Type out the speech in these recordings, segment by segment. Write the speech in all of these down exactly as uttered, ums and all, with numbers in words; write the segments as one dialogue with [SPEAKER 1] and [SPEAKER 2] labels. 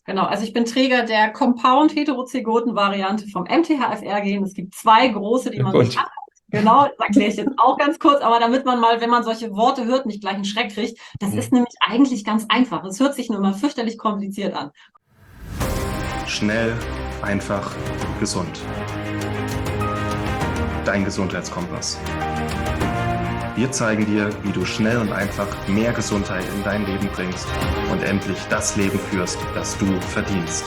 [SPEAKER 1] Genau, also ich bin Träger der Compound-Heterozygoten-Variante vom M T H F R-Gen. Es gibt zwei große, die man sich
[SPEAKER 2] Glückwunsch.
[SPEAKER 1] anguckt. Genau, das erkläre ich jetzt auch ganz kurz, aber damit man mal, wenn man solche Worte hört, nicht gleich einen Schreck kriegt. Das ist
[SPEAKER 2] Mhm.
[SPEAKER 1] nämlich eigentlich ganz einfach. Es hört sich nur immer fürchterlich kompliziert an.
[SPEAKER 3] Schnell, einfach, gesund. Dein Gesundheitskompass. Wir zeigen dir, wie du schnell und einfach mehr Gesundheit in dein Leben bringst und endlich das Leben führst, das du verdienst.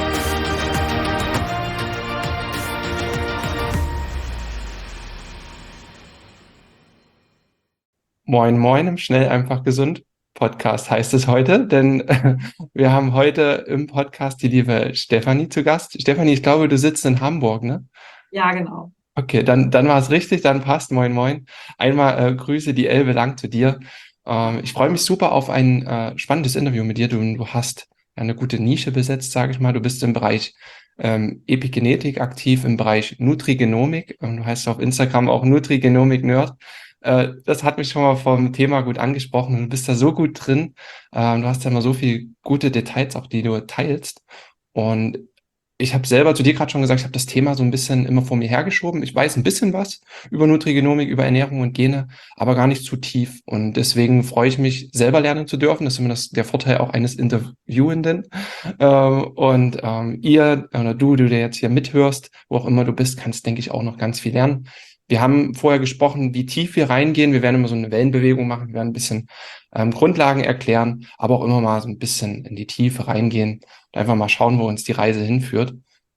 [SPEAKER 2] Moin, moin im Schnell, einfach, gesund Podcast heißt es heute, denn äh, wir haben heute im Podcast die liebe Stefanie zu Gast. Stefanie, ich glaube, du sitzt in Hamburg, ne?
[SPEAKER 1] Ja, genau.
[SPEAKER 2] Okay, dann, dann war es richtig, dann passt. Moin, moin. Einmal äh, Grüße, die Elbe lang zu dir. Ähm, ich freue mich super auf ein äh, spannendes Interview mit dir. Du, du hast ja eine gute Nische besetzt, sage ich mal. Du bist im Bereich ähm, Epigenetik aktiv, im Bereich Nutrigenomik. Ähm, du heißt auf Instagram auch Nutrigenomik-Nerd. Äh, das hat mich schon mal vom Thema gut angesprochen. Du bist da so gut drin. Ähm, du hast ja immer so viele gute Details, auch die du teilst. Und ich habe selber zu dir gerade schon gesagt, ich habe das Thema so ein bisschen immer vor mir hergeschoben. Ich weiß ein bisschen was über Nutrigenomik, über Ernährung und Gene, aber gar nicht zu tief. Und deswegen freue ich mich, selber lernen zu dürfen. Das ist immer das, der Vorteil auch eines Interviewenden. Ähm, und ähm, ihr oder du, du der jetzt hier mithörst, wo auch immer du bist, kannst, denke ich, auch noch ganz viel lernen. Wir haben vorher gesprochen, wie tief wir reingehen. Wir werden immer so eine Wellenbewegung machen. Wir werden ein bisschen ähm, Grundlagen erklären, aber auch immer mal so ein bisschen in die Tiefe reingehen und einfach mal schauen, wo uns die Reise hinführt.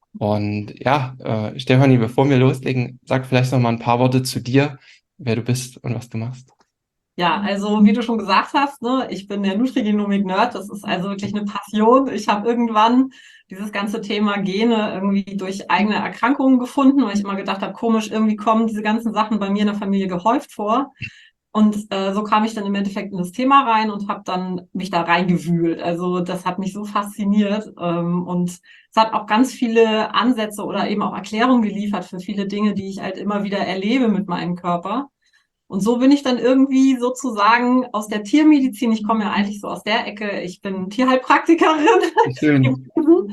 [SPEAKER 2] Und ja, äh, Stefanie, bevor wir loslegen, sag vielleicht noch mal ein paar Worte zu dir, wer du bist und was du machst.
[SPEAKER 1] Ja, also wie du schon gesagt hast, ne, ich bin der Nutrigenomik-Nerd. Das ist also wirklich eine Passion. Ich habe irgendwann dieses ganze Thema Gene irgendwie durch eigene Erkrankungen gefunden, weil ich immer gedacht habe, komisch, irgendwie kommen diese ganzen Sachen bei mir in der Familie gehäuft vor. Und äh, so kam ich dann im Endeffekt in das Thema rein und habe dann mich da reingewühlt. Also das hat mich so fasziniert ähm, und es hat auch ganz viele Ansätze oder eben auch Erklärungen geliefert für viele Dinge, die ich halt immer wieder erlebe mit meinem Körper. Und so bin ich dann irgendwie sozusagen aus der Tiermedizin, ich komme ja eigentlich so aus der Ecke, ich bin Tierheilpraktikerin
[SPEAKER 2] Schön.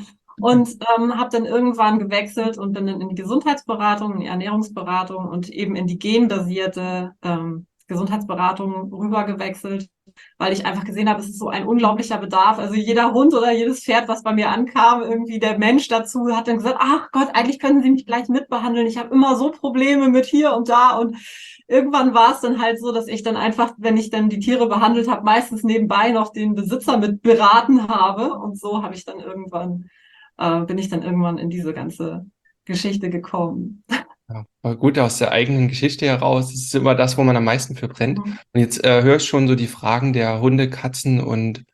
[SPEAKER 1] und ähm, habe dann irgendwann gewechselt und bin dann in die Gesundheitsberatung, in die Ernährungsberatung und eben in die genbasierte ähm, Gesundheitsberatung rüber gewechselt, weil ich einfach gesehen habe, es ist so ein unglaublicher Bedarf. Also jeder Hund oder jedes Pferd, was bei mir ankam, irgendwie der Mensch dazu, hat dann gesagt, ach Gott, eigentlich können Sie mich gleich mitbehandeln. Ich habe immer so Probleme mit hier und da und irgendwann war es dann halt so, dass ich dann einfach, wenn ich dann die Tiere behandelt habe, meistens nebenbei noch den Besitzer mit beraten habe. Und so habe ich dann irgendwann, äh, bin ich dann irgendwann in diese ganze Geschichte gekommen.
[SPEAKER 2] Ja, aber gut, aus der eigenen Geschichte heraus, das ist immer das, wo man am meisten für brennt. Und jetzt äh, höre ich schon so die Fragen der Hunde, Katzen und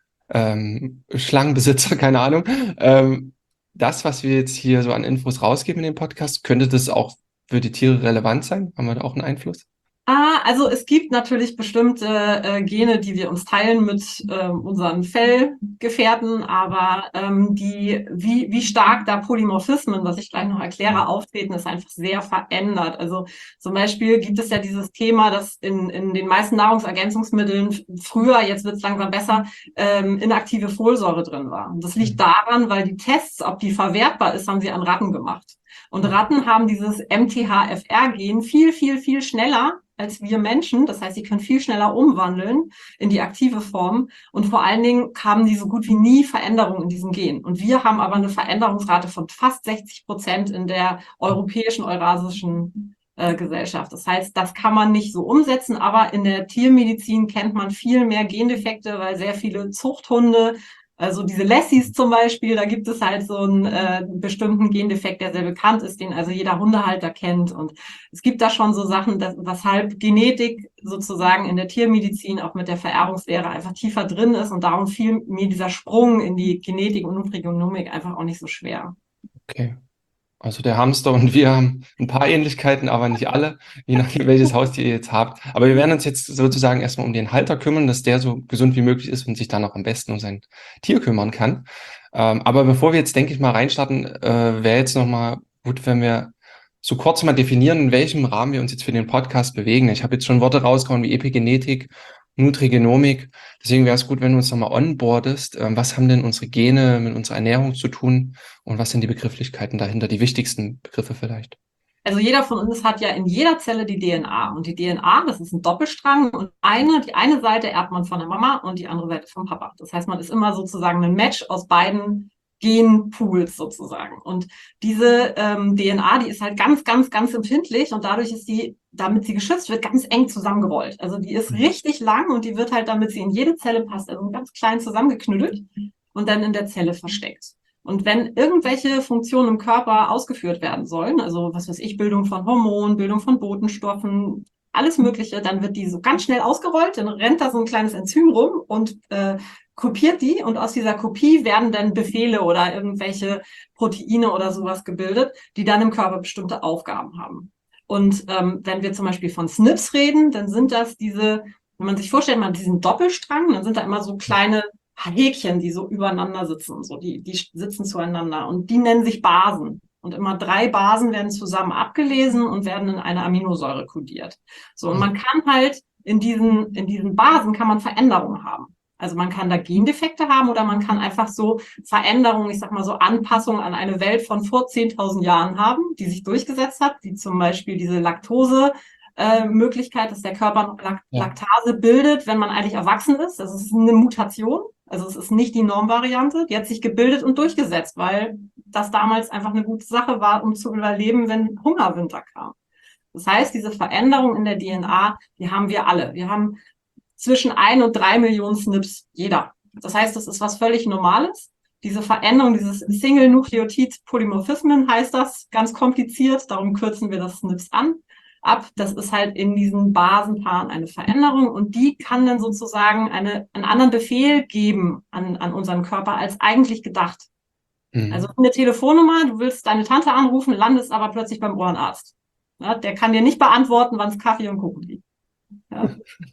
[SPEAKER 2] ähm, Schlangenbesitzer, keine Ahnung. Ähm, das, was wir jetzt hier so an Infos rausgeben in dem Podcast, könnte das auch für die Tiere relevant sein? Haben wir da auch einen Einfluss?
[SPEAKER 1] Ah, also es gibt natürlich bestimmte äh, Gene, die wir uns teilen mit ähm, unseren Fellgefährten, aber ähm, die, wie, wie stark da Polymorphismen, was ich gleich noch erkläre, auftreten, ist einfach sehr verändert. Also zum Beispiel gibt es ja dieses Thema, dass in, in den meisten Nahrungsergänzungsmitteln früher, jetzt wird es langsam besser, ähm, inaktive Folsäure drin war. Und das liegt daran, weil die Tests, ob die verwertbar ist, haben sie an Ratten gemacht. Und Ratten haben dieses M T H F R-Gen viel, viel, viel schneller als wir Menschen. Das heißt, sie können viel schneller umwandeln in die aktive Form. Und vor allen Dingen haben die so gut wie nie Veränderungen in diesem Gen. Und wir haben aber eine Veränderungsrate von fast sechzig Prozent in der europäischen, eurasischen äh, Gesellschaft. Das heißt, das kann man nicht so umsetzen. Aber in der Tiermedizin kennt man viel mehr Gendefekte, weil sehr viele Zuchthunde, also diese Lassies zum Beispiel, da gibt es halt so einen äh, bestimmten Gendefekt, der sehr bekannt ist, den also jeder Hundehalter kennt. Und es gibt da schon so Sachen, dass, weshalb Genetik sozusagen in der Tiermedizin auch mit der Vererbungslehre einfach tiefer drin ist. Und darum fiel mir dieser Sprung in die Genetik und Nutrigenomik einfach auch nicht so schwer.
[SPEAKER 2] Okay. Also der Hamster und wir haben ein paar Ähnlichkeiten, aber nicht alle, je nachdem, welches Haustier ihr jetzt habt. Aber wir werden uns jetzt sozusagen erstmal um den Halter kümmern, dass der so gesund wie möglich ist und sich dann auch am besten um sein Tier kümmern kann. Ähm, aber bevor wir jetzt, denke ich mal, reinstarten, äh, wäre jetzt nochmal gut, wenn wir so kurz mal definieren, in welchem Rahmen wir uns jetzt für den Podcast bewegen. Ich habe jetzt schon Worte rausgehauen wie Epigenetik Nutrigenomik. Deswegen wäre es gut, wenn du uns nochmal onboardest. Ähm, was haben denn unsere Gene mit unserer Ernährung zu tun und was sind die Begrifflichkeiten dahinter, die wichtigsten Begriffe vielleicht?
[SPEAKER 1] Also jeder von uns hat ja in jeder Zelle die D N A. Und die D N A, das ist ein Doppelstrang. Und eine, die eine Seite erbt man von der Mama und die andere Seite vom Papa. Das heißt, man ist immer sozusagen ein Match aus beiden Genpools sozusagen. Und diese ähm, D N A, die ist halt ganz, ganz, ganz empfindlich und dadurch ist die, damit sie geschützt wird, ganz eng zusammengerollt. Also die ist richtig lang und die wird halt, damit sie in jede Zelle passt, also ganz klein zusammengeknüttelt und dann in der Zelle versteckt. Und wenn irgendwelche Funktionen im Körper ausgeführt werden sollen, also was weiß ich, Bildung von Hormonen, Bildung von Botenstoffen, alles Mögliche, dann wird die so ganz schnell ausgerollt, dann rennt da so ein kleines Enzym rum und äh, kopiert die und aus dieser Kopie werden dann Befehle oder irgendwelche Proteine oder sowas gebildet, die dann im Körper bestimmte Aufgaben haben. Und ähm, wenn wir zum Beispiel von S N Ps reden, dann sind das diese, wenn man sich vorstellt, man hat diesen Doppelstrang, dann sind da immer so kleine Häkchen, die so übereinander sitzen, so die, die sitzen zueinander und die nennen sich Basen. Und immer drei Basen werden zusammen abgelesen und werden in eine Aminosäure kodiert. So, und man kann halt in diesen, in diesen Basen kann man Veränderungen haben. Also man kann da Gendefekte haben oder man kann einfach so Veränderungen, ich sag mal so Anpassungen an eine Welt von vor zehntausend Jahren haben, die sich durchgesetzt hat, wie zum Beispiel diese Laktose, Äh, Möglichkeit, dass der Körper noch Lak
[SPEAKER 2] Ja.
[SPEAKER 1] Laktase bildet, wenn man eigentlich erwachsen ist. Das ist eine Mutation. Also es ist nicht die Normvariante. Die hat sich gebildet und durchgesetzt, weil das damals einfach eine gute Sache war, um zu überleben, wenn Hungerwinter kam. Das heißt, diese Veränderung in der D N A, die haben wir alle. Wir haben zwischen ein und drei Millionen S N Ps, jeder. Das heißt, das ist was völlig Normales. Diese Veränderung, dieses Single-Nukleotid-Polymorphismen heißt das, ganz kompliziert. Darum kürzen wir das S N Ps an. Ab. Das ist halt in diesen Basenpaaren eine Veränderung und die kann dann sozusagen eine, einen anderen Befehl geben an, an unseren Körper als eigentlich gedacht.
[SPEAKER 2] Mhm.
[SPEAKER 1] Also eine Telefonnummer, du willst deine Tante anrufen, landest aber plötzlich beim Ohrenarzt. Ja, der kann dir nicht beantworten, wann es Kaffee und Kuchen gibt. Ja.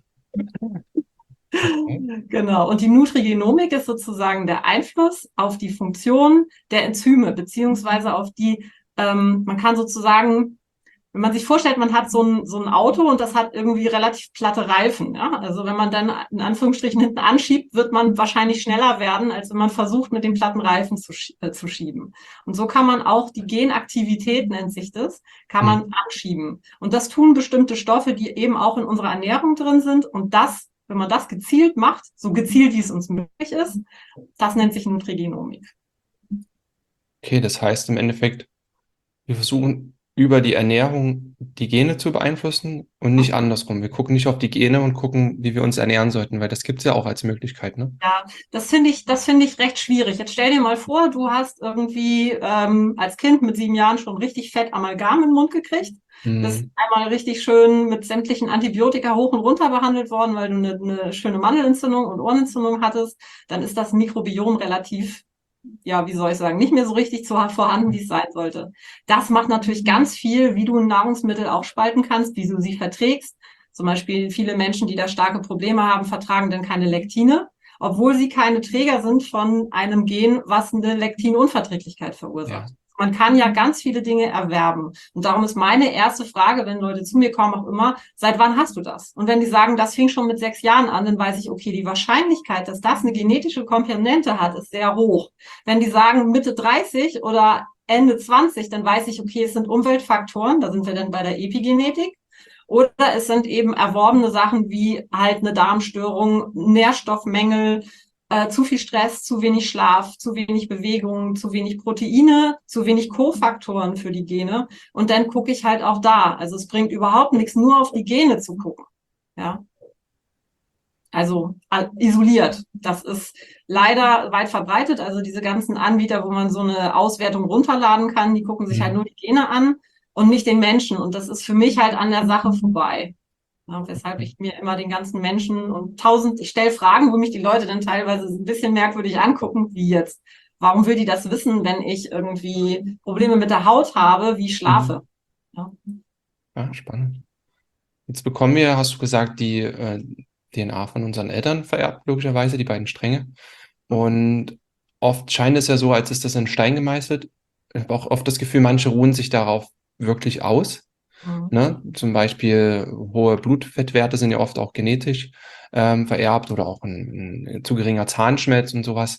[SPEAKER 2] Okay.
[SPEAKER 1] Genau. Und die Nutrigenomik ist sozusagen der Einfluss auf die Funktion der Enzyme, beziehungsweise auf die, ähm, man kann sozusagen, wenn man sich vorstellt, man hat so ein, so ein Auto und das hat irgendwie relativ platte Reifen. Ja? Also wenn man dann in Anführungsstrichen hinten anschiebt, wird man wahrscheinlich schneller werden, als wenn man versucht, mit den platten Reifen zu, äh, zu schieben. Und so kann man auch die Genaktivität, nennt sich das, kann man
[SPEAKER 2] Mhm.
[SPEAKER 1] anschieben. Und das tun bestimmte Stoffe, die eben auch in unserer Ernährung drin sind. Und das, wenn man das gezielt macht, so gezielt, wie es uns möglich ist, das nennt sich Nutrigenomik.
[SPEAKER 2] Okay, das heißt im Endeffekt, wir versuchen über die Ernährung die Gene zu beeinflussen und nicht andersrum. Wir gucken nicht auf die Gene und gucken, wie wir uns ernähren sollten, weil das gibt es ja auch als Möglichkeit, ne?
[SPEAKER 1] Ja, das finde ich, das finde ich recht schwierig. Jetzt stell dir mal vor, du hast irgendwie ähm, als Kind mit sieben Jahren schon richtig fett Amalgam im Mund gekriegt. Bist
[SPEAKER 2] Mhm.
[SPEAKER 1] einmal richtig schön mit sämtlichen Antibiotika hoch und runter behandelt worden, weil du eine, eine schöne Mandelentzündung und Ohrenentzündung hattest. Dann ist das Mikrobiom relativ, ja, wie soll ich sagen, nicht mehr so richtig zu, vorhanden, wie es sein sollte. Das macht natürlich ganz viel, wie du Nahrungsmittel aufspalten kannst, wie du sie verträgst. Zum Beispiel viele Menschen, die da starke Probleme haben, vertragen dann keine Lektine, obwohl sie keine Träger sind von einem Gen, was eine Lektinunverträglichkeit verursacht.
[SPEAKER 2] Ja.
[SPEAKER 1] Man kann ja ganz viele Dinge erwerben. Und darum ist meine erste Frage, wenn Leute zu mir kommen, auch immer, seit wann hast du das? Und wenn die sagen, das fing schon mit sechs Jahren an, dann weiß ich, okay, die Wahrscheinlichkeit, dass das eine genetische Komponente hat, ist sehr hoch. Wenn die sagen Mitte dreißig oder Ende zwanzig, dann weiß ich, okay, es sind Umweltfaktoren, da sind wir dann bei der Epigenetik. Oder es sind eben erworbene Sachen wie halt eine Darmstörung, Nährstoffmängel, äh, zu viel Stress, zu wenig Schlaf, zu wenig Bewegung, zu wenig Proteine, zu wenig Kofaktoren für die Gene. Und dann gucke ich halt auch da. Also es bringt überhaupt nichts, nur auf die Gene zu gucken. Ja. Also äh, isoliert. Das ist leider weit verbreitet. Also diese ganzen Anbieter, wo man so eine Auswertung runterladen kann, die gucken sich
[SPEAKER 2] Mhm.
[SPEAKER 1] halt nur die Gene an und nicht den Menschen. Und das ist für mich halt an der Sache vorbei. Ja, weshalb ich mir immer den ganzen Menschen und tausend, ich stelle Fragen, wo mich die Leute dann teilweise ein bisschen merkwürdig angucken, wie jetzt. Warum will die das wissen, wenn ich irgendwie Probleme mit der Haut habe, wie ich schlafe? Ja.
[SPEAKER 2] Ja, spannend. Jetzt bekommen wir, hast du gesagt, die äh, D N A von unseren Eltern vererbt, logischerweise, die beiden Stränge. Und oft scheint es ja so, als ist das in Stein gemeißelt. Ich habe auch oft das Gefühl, manche ruhen sich darauf wirklich aus.
[SPEAKER 1] Mhm.
[SPEAKER 2] ne? Zum Beispiel hohe Blutfettwerte sind ja oft auch genetisch ähm, vererbt oder auch ein, ein zu geringer Zahnschmelz und sowas.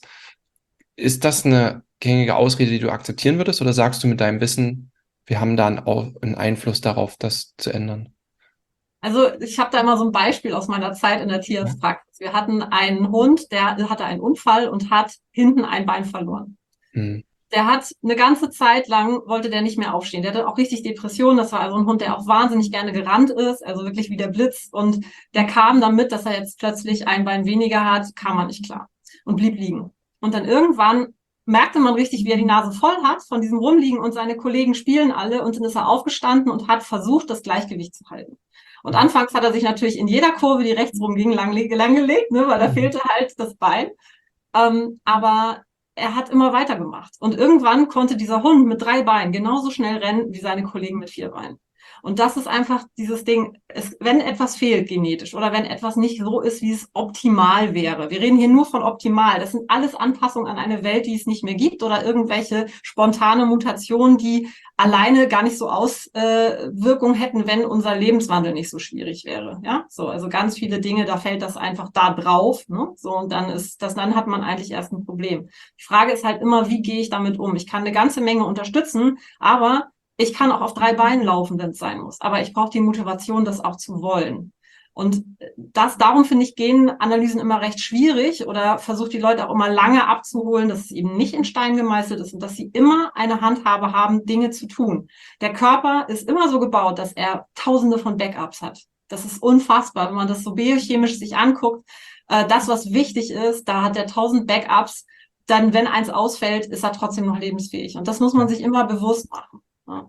[SPEAKER 2] Ist das eine gängige Ausrede, die du akzeptieren würdest, oder sagst du mit deinem Wissen, wir haben da einen, Au- einen Einfluss darauf, das zu ändern?
[SPEAKER 1] Also ich habe da immer so ein Beispiel aus meiner Zeit in der
[SPEAKER 2] Ja.
[SPEAKER 1] Tierarztpraxis. Wir hatten einen Hund, der hatte einen Unfall und hat hinten ein Bein verloren.
[SPEAKER 2] Hm.
[SPEAKER 1] Der hat eine ganze Zeit lang, wollte der nicht mehr aufstehen. Der hatte auch richtig Depressionen. Das war also ein Hund, der auch wahnsinnig gerne gerannt ist, also wirklich wie der Blitz. Und der kam damit, dass er jetzt plötzlich ein Bein weniger hat, kam er nicht klar und blieb liegen. Und dann irgendwann merkte man richtig, wie er die Nase voll hat von diesem Rumliegen, und seine Kollegen spielen alle, und dann ist er aufgestanden und hat versucht, das Gleichgewicht zu halten. Und anfangs hat er sich natürlich in jeder Kurve, die rechts rumging, lang, langgelegt, ne, weil da fehlte halt das Bein. Ähm, aber er hat immer weitergemacht. Und irgendwann konnte dieser Hund mit drei Beinen genauso schnell rennen wie seine Kollegen mit vier Beinen. Und das ist einfach dieses Ding, es, wenn etwas fehlt genetisch oder wenn etwas nicht so ist, wie es optimal wäre. Wir reden hier nur von optimal. Das sind alles Anpassungen an eine Welt, die es nicht mehr gibt, oder irgendwelche spontane Mutationen, die alleine gar nicht so Auswirkungen äh, hätten, wenn unser Lebenswandel nicht so schwierig wäre. Ja, so, also ganz viele Dinge, da fällt das einfach da drauf, ne? So, und dann ist das, dann hat man eigentlich erst ein Problem. Die Frage ist halt immer, wie gehe ich damit um? Ich kann eine ganze Menge unterstützen, aber ich kann auch auf drei Beinen laufen, wenn es sein muss. Aber ich brauche die Motivation, das auch zu wollen. Und das, darum finde ich Genanalysen immer recht schwierig, oder versuche die Leute auch immer lange abzuholen, dass es eben nicht in Stein gemeißelt ist und dass sie immer eine Handhabe haben, Dinge zu tun. Der Körper ist immer so gebaut, dass er tausende von Backups hat. Das ist unfassbar, wenn man das so biochemisch sich anguckt. Äh, das, was wichtig ist, da hat er tausend Backups. Dann, wenn eins ausfällt, ist er trotzdem noch lebensfähig. Und das muss man sich immer bewusst machen. Ja.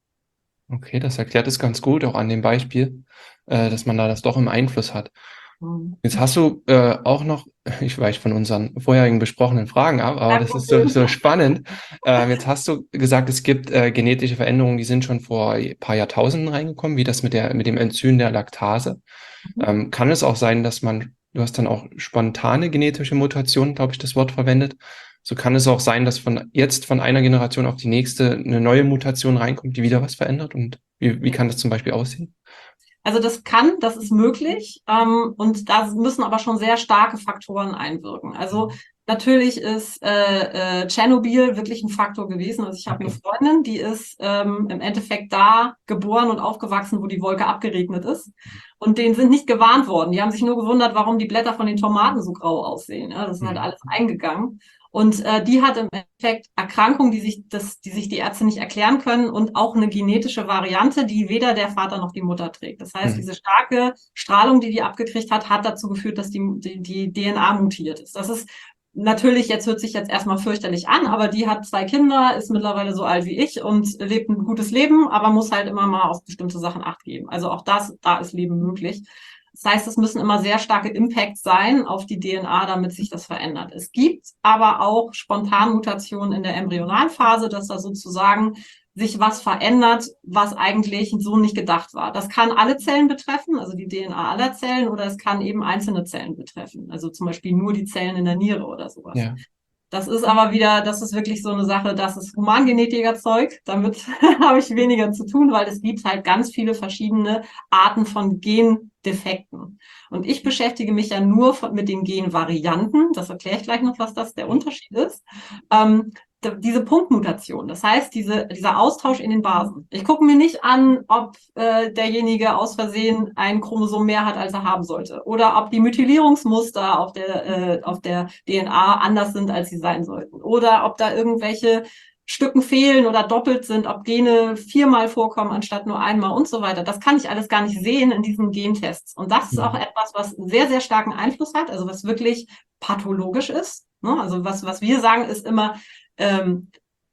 [SPEAKER 2] Okay, das erklärt es ganz gut, auch an dem Beispiel, äh, dass man da das doch im Einfluss hat.
[SPEAKER 1] Mhm.
[SPEAKER 2] Jetzt hast du äh, auch noch, ich weiche von unseren vorherigen besprochenen Fragen ab, aber das ist so, so spannend. Ähm, jetzt hast du gesagt, es gibt äh, genetische Veränderungen, die sind schon vor ein paar Jahrtausenden reingekommen, wie das mit der, mit dem Enzym der Laktase. Ähm, kann es auch sein, dass man, du hast dann auch spontane genetische Mutationen, glaube ich, das Wort verwendet. So kann es auch sein, dass von jetzt von einer Generation auf die nächste eine neue Mutation reinkommt, die wieder was verändert. Und wie, wie kann das zum Beispiel aussehen?
[SPEAKER 1] Also das kann, das ist möglich. Ähm, und da müssen aber schon sehr starke Faktoren einwirken. Also natürlich ist äh, äh, Tschernobyl wirklich ein Faktor gewesen. Also ich habe
[SPEAKER 2] Okay.
[SPEAKER 1] eine Freundin, die ist ähm, im Endeffekt da geboren und aufgewachsen, wo die Wolke abgeregnet ist. Und denen sind nicht gewarnt worden. Die haben sich nur gewundert, warum die Blätter von den Tomaten so grau aussehen. Ja, das ist halt alles eingegangen. Und äh, die hat im Endeffekt Erkrankungen, die sich, das, die sich die Ärzte nicht erklären können, und auch eine genetische Variante, die weder der Vater noch die Mutter trägt. Das heißt,
[SPEAKER 2] Mhm.
[SPEAKER 1] diese starke Strahlung, die die abgekriegt hat, hat dazu geführt, dass die, die, die D N A mutiert ist. Das ist natürlich, jetzt hört sich jetzt erstmal fürchterlich an, aber die hat zwei Kinder, ist mittlerweile so alt wie ich und lebt ein gutes Leben, aber muss halt immer mal auf bestimmte Sachen Acht geben. Also auch das, da ist Leben möglich. Das heißt, es müssen immer sehr starke Impacts sein auf die D N A, damit sich das verändert. Es gibt aber auch Spontanmutationen in der Embryonalphase, dass da sozusagen sich was verändert, was eigentlich so nicht gedacht war. Das kann alle Zellen betreffen, also die D N A aller Zellen, oder es kann eben einzelne Zellen betreffen, also zum Beispiel nur die Zellen in der Niere oder sowas.
[SPEAKER 2] Ja.
[SPEAKER 1] Das ist aber wieder, das ist wirklich so eine Sache, das ist Humangenetiker-Zeug. Damit habe ich weniger zu tun, weil es gibt halt ganz viele verschiedene Arten von Gendefekten. Und ich beschäftige mich ja nur von, mit den Genvarianten. Das erkläre ich gleich noch, was das der Unterschied ist. Ähm, diese Punktmutation, das heißt, diese, dieser Austausch in den Basen. Ich gucke mir nicht an, ob äh, derjenige aus Versehen ein Chromosom mehr hat, als er haben sollte, oder ob die Methylierungsmuster auf der, äh, auf der D N A anders sind, als sie sein sollten, oder ob da irgendwelche Stücken fehlen oder doppelt sind, ob Gene viermal vorkommen anstatt nur einmal und so weiter. Das kann ich alles gar nicht sehen in diesen Gentests. Und das ist auch etwas, was sehr, sehr starken Einfluss hat, also was wirklich pathologisch ist. Ne? Also was, was wir sagen, ist immer, Ähm,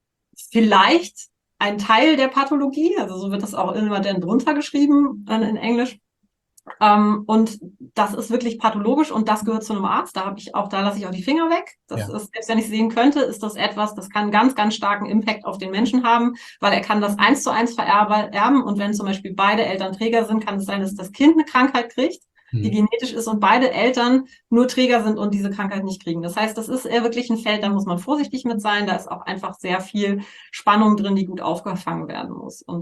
[SPEAKER 1] vielleicht ein Teil der Pathologie, also so wird das auch immer dann drunter geschrieben äh, in Englisch. Ähm, und das ist wirklich pathologisch und das gehört zu einem Arzt. Da habe ich auch, da lasse ich auch die Finger weg. Das
[SPEAKER 2] Ja.
[SPEAKER 1] ist, selbst wenn ich sehen könnte, ist das etwas, das kann ganz, ganz starken Impact auf den Menschen haben, weil er kann das eins zu eins vererben. Und wenn zum Beispiel beide Eltern Träger sind, kann es sein, dass das Kind eine Krankheit kriegt, die genetisch ist, und beide Eltern nur Träger sind und diese Krankheit nicht kriegen. Das heißt, das ist eher wirklich ein Feld, da muss man vorsichtig mit sein. Da ist auch einfach sehr viel Spannung drin, die gut aufgefangen werden muss. Und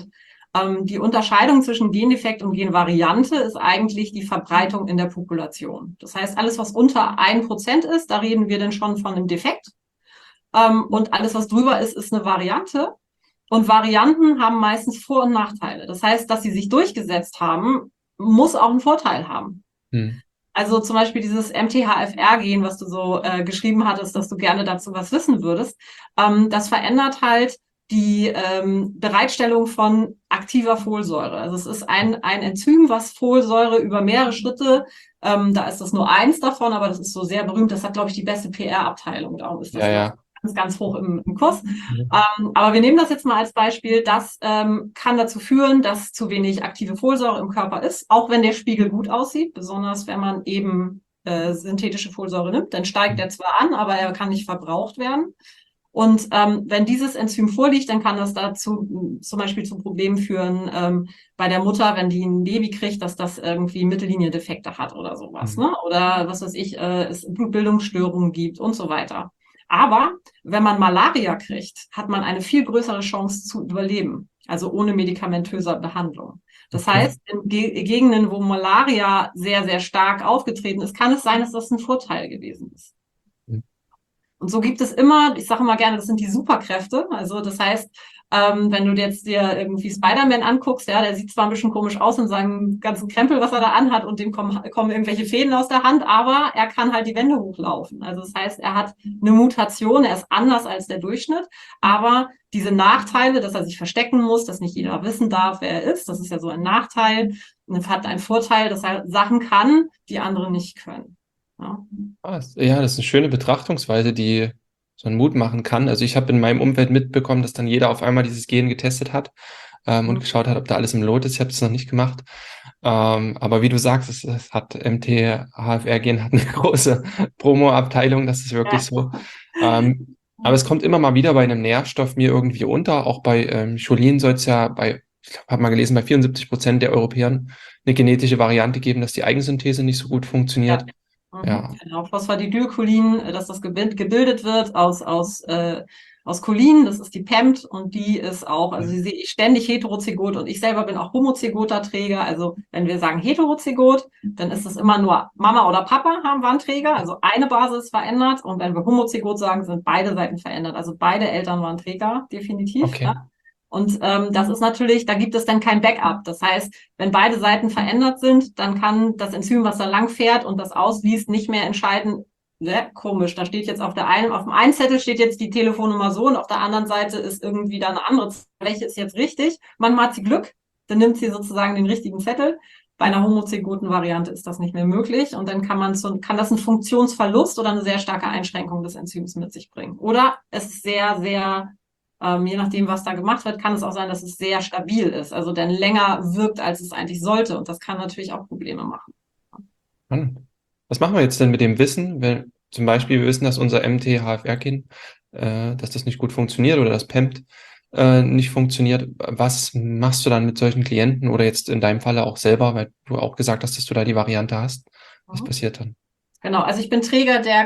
[SPEAKER 1] Ähm, die Unterscheidung zwischen Gendefekt und Genvariante ist eigentlich die Verbreitung in der Population. Das heißt, alles, was unter ein Prozent ist, da reden wir dann schon von einem Defekt. Ähm, und alles, was drüber ist, ist eine Variante. Und Varianten haben meistens Vor- und Nachteile. Das heißt, dass sie sich durchgesetzt haben, muss auch einen Vorteil haben.
[SPEAKER 2] Hm.
[SPEAKER 1] Also zum Beispiel dieses M T H F R-Gen, was du so äh, geschrieben hattest, dass du gerne dazu was wissen würdest, ähm, das verändert halt die ähm, Bereitstellung von aktiver Folsäure. Also es ist ein, ein Enzym, was Folsäure über mehrere Schritte, ähm, da ist das nur eins davon, aber das ist so sehr berühmt, das hat, glaube ich, die beste P R-Abteilung, darum ist das
[SPEAKER 2] Ja, ja.
[SPEAKER 1] ganz, ganz hoch im, im Kurs.
[SPEAKER 2] Mhm.
[SPEAKER 1] Ähm, aber wir nehmen das jetzt mal als Beispiel. Das ähm, kann dazu führen, dass zu wenig aktive Folsäure im Körper ist, auch wenn der Spiegel gut aussieht, besonders wenn man eben äh, synthetische Folsäure nimmt. Dann steigt er zwar an, aber er kann nicht verbraucht werden. Und ähm, wenn dieses Enzym vorliegt, dann kann das dazu zum Beispiel zu Problemen führen ähm, bei der Mutter, wenn die ein Baby kriegt, dass das irgendwie Mittellinie-Defekte hat oder sowas,
[SPEAKER 2] Mhm.
[SPEAKER 1] ne? Oder was weiß ich, äh, es Blutbildungsstörungen gibt und so weiter. Aber wenn man Malaria kriegt, hat man eine viel größere Chance zu überleben, also ohne medikamentöse Behandlung. Das
[SPEAKER 2] Okay.
[SPEAKER 1] heißt, in Ge Gegenden, wo Malaria sehr, sehr stark aufgetreten ist, kann es sein, dass das ein Vorteil gewesen ist.
[SPEAKER 2] Mhm.
[SPEAKER 1] Und so gibt es immer, ich sage immer gerne, das sind die Superkräfte. Also das heißt, ähm, wenn du jetzt dir irgendwie Spider-Man anguckst, ja, der sieht zwar ein bisschen komisch aus in seinem ganzen Krempel, was er da anhat, und dem kommen, kommen irgendwelche Fäden aus der Hand, aber er kann halt die Wände hochlaufen. Also das heißt, er hat eine Mutation, er ist anders als der Durchschnitt, aber diese Nachteile, dass er sich verstecken muss, dass nicht jeder wissen darf, wer er ist, das ist ja so ein Nachteil, und hat einen Vorteil, dass er Sachen kann, die andere nicht können. Ja.
[SPEAKER 2] Ah, das- ja, das ist eine schöne Betrachtungsweise, die so einen Mut machen kann. Also ich habe in meinem Umfeld mitbekommen, dass dann jeder auf einmal dieses Gen getestet hat ähm, und
[SPEAKER 1] Mhm.
[SPEAKER 2] geschaut hat, ob da alles im Lot ist. Ich habe es noch nicht gemacht. Ähm, aber wie du sagst, es, es hat M T H F R-Gen hat eine große Promo-Abteilung, das ist wirklich
[SPEAKER 1] Ja.
[SPEAKER 2] so. Ähm, aber es kommt immer mal wieder bei einem Nährstoff mir irgendwie unter. Auch bei ähm, Cholin soll es ja bei, ich habe mal gelesen, bei vierundsiebzig Prozent der Europäer eine genetische Variante geben, dass die Eigensynthese nicht so gut funktioniert.
[SPEAKER 1] Mhm,
[SPEAKER 2] Ja.
[SPEAKER 1] genau. Phosphatidylcholin, äh, dass das gebild, gebildet wird aus, aus, äh, aus Cholin, das ist die P E M T, und die ist auch, also die sehe ich ständig heterozygot, und ich selber bin auch homozygoter Träger. Also wenn wir sagen heterozygot, dann ist es immer nur Mama oder Papa haben waren Träger, also eine Basis verändert, und wenn wir homozygot sagen, sind beide Seiten verändert, also beide Eltern waren Träger, definitiv.
[SPEAKER 2] Okay.
[SPEAKER 1] Ja. Und ähm, das ist natürlich, da gibt es dann kein Backup. Das heißt, wenn beide Seiten verändert sind, dann kann das Enzym, was da lang fährt und das ausliest, nicht mehr entscheiden. Sehr komisch. Da steht jetzt auf der einen, auf dem einen Zettel steht jetzt die Telefonnummer so, und auf der anderen Seite ist irgendwie da eine andere. Welche ist jetzt richtig? Manchmal hat sie Glück, dann nimmt sie sozusagen den richtigen Zettel. Bei einer homozygoten Variante ist das nicht mehr möglich, und dann kann man so, kann das einen Funktionsverlust oder eine sehr starke Einschränkung des Enzyms mit sich bringen. Oder es ist sehr, sehr Ähm, je nachdem, was da gemacht wird, kann es auch sein, dass es sehr stabil ist, also dann länger wirkt, als es eigentlich sollte. Und das kann natürlich auch Probleme machen.
[SPEAKER 2] Spannend. Was machen wir jetzt denn mit dem Wissen, wenn zum Beispiel wir wissen, dass unser M T H F R-Gen, äh, dass das nicht gut funktioniert oder das P E M T äh, nicht funktioniert? Was machst du dann mit solchen Klienten oder jetzt in deinem Falle auch selber, weil du auch gesagt hast, dass du da die Variante hast? Was
[SPEAKER 1] Mhm.
[SPEAKER 2] passiert dann?
[SPEAKER 1] Genau, also ich bin Träger der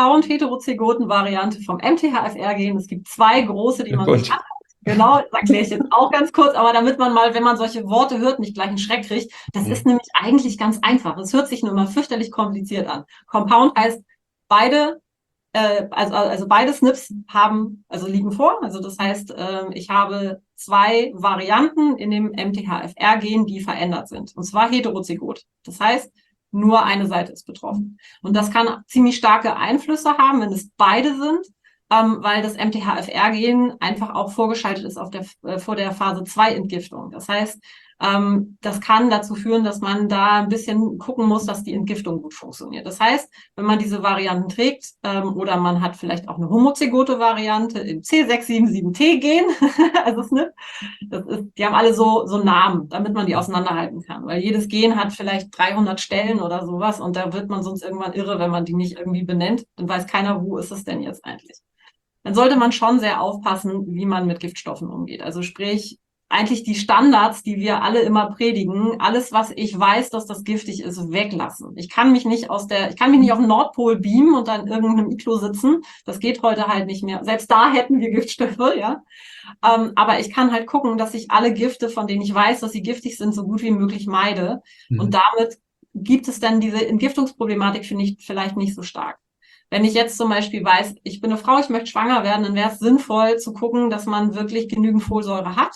[SPEAKER 1] Compound-Heterozygoten-Variante vom M T H F R-Gen. Es gibt zwei große, die man sich
[SPEAKER 2] Glückwunsch.
[SPEAKER 1] anguckt. Genau, das erkläre ich jetzt auch ganz kurz, aber damit man mal, wenn man solche Worte hört, nicht gleich einen Schreck kriegt. Das
[SPEAKER 2] Mhm.
[SPEAKER 1] ist nämlich eigentlich ganz einfach. Es hört sich nur immer fürchterlich kompliziert an. Compound heißt, beide, äh, also, also beide S N Ps haben, also liegen vor. Also das heißt, äh, ich habe zwei Varianten in dem M T H F R-Gen, die verändert sind. Und zwar heterozygot. Das heißt, nur eine Seite ist betroffen. Und das kann ziemlich starke Einflüsse haben, wenn es beide sind, ähm, weil das M T H F R-Gen einfach auch vorgeschaltet ist auf der, äh, vor der Phase zwei Entgiftung. Das heißt, ähm, das kann dazu führen, dass man da ein bisschen gucken muss, dass die Entgiftung gut funktioniert. Das heißt, wenn man diese Varianten trägt, ähm, oder man hat vielleicht auch eine homozygote Variante im C sechs sieben sieben T-Gen, also S N P, das ist, die haben alle so, so Namen, damit man die auseinanderhalten kann. Weil jedes Gen hat vielleicht dreihundert Stellen oder sowas, und da wird man sonst irgendwann irre, wenn man die nicht irgendwie benennt. Dann weiß keiner, wo ist es denn jetzt eigentlich. Dann sollte man schon sehr aufpassen, wie man mit Giftstoffen umgeht. Also sprich, eigentlich die Standards, die wir alle immer predigen, alles, was ich weiß, dass das giftig ist, weglassen. Ich kann mich nicht aus der, ich kann mich nicht auf den Nordpol beamen und dann in irgendeinem Iglo sitzen. Das geht heute halt nicht mehr. Selbst da hätten wir Giftstoffe, ja. Ähm, aber ich kann halt gucken, dass ich alle Gifte, von denen ich weiß, dass sie giftig sind, so gut wie möglich meide. Mhm. Und damit gibt es dann diese Entgiftungsproblematik, finde ich, vielleicht nicht so stark. Wenn ich jetzt zum Beispiel weiß, ich bin eine Frau, ich möchte schwanger werden, dann wäre es sinnvoll zu gucken, dass man wirklich genügend Folsäure hat.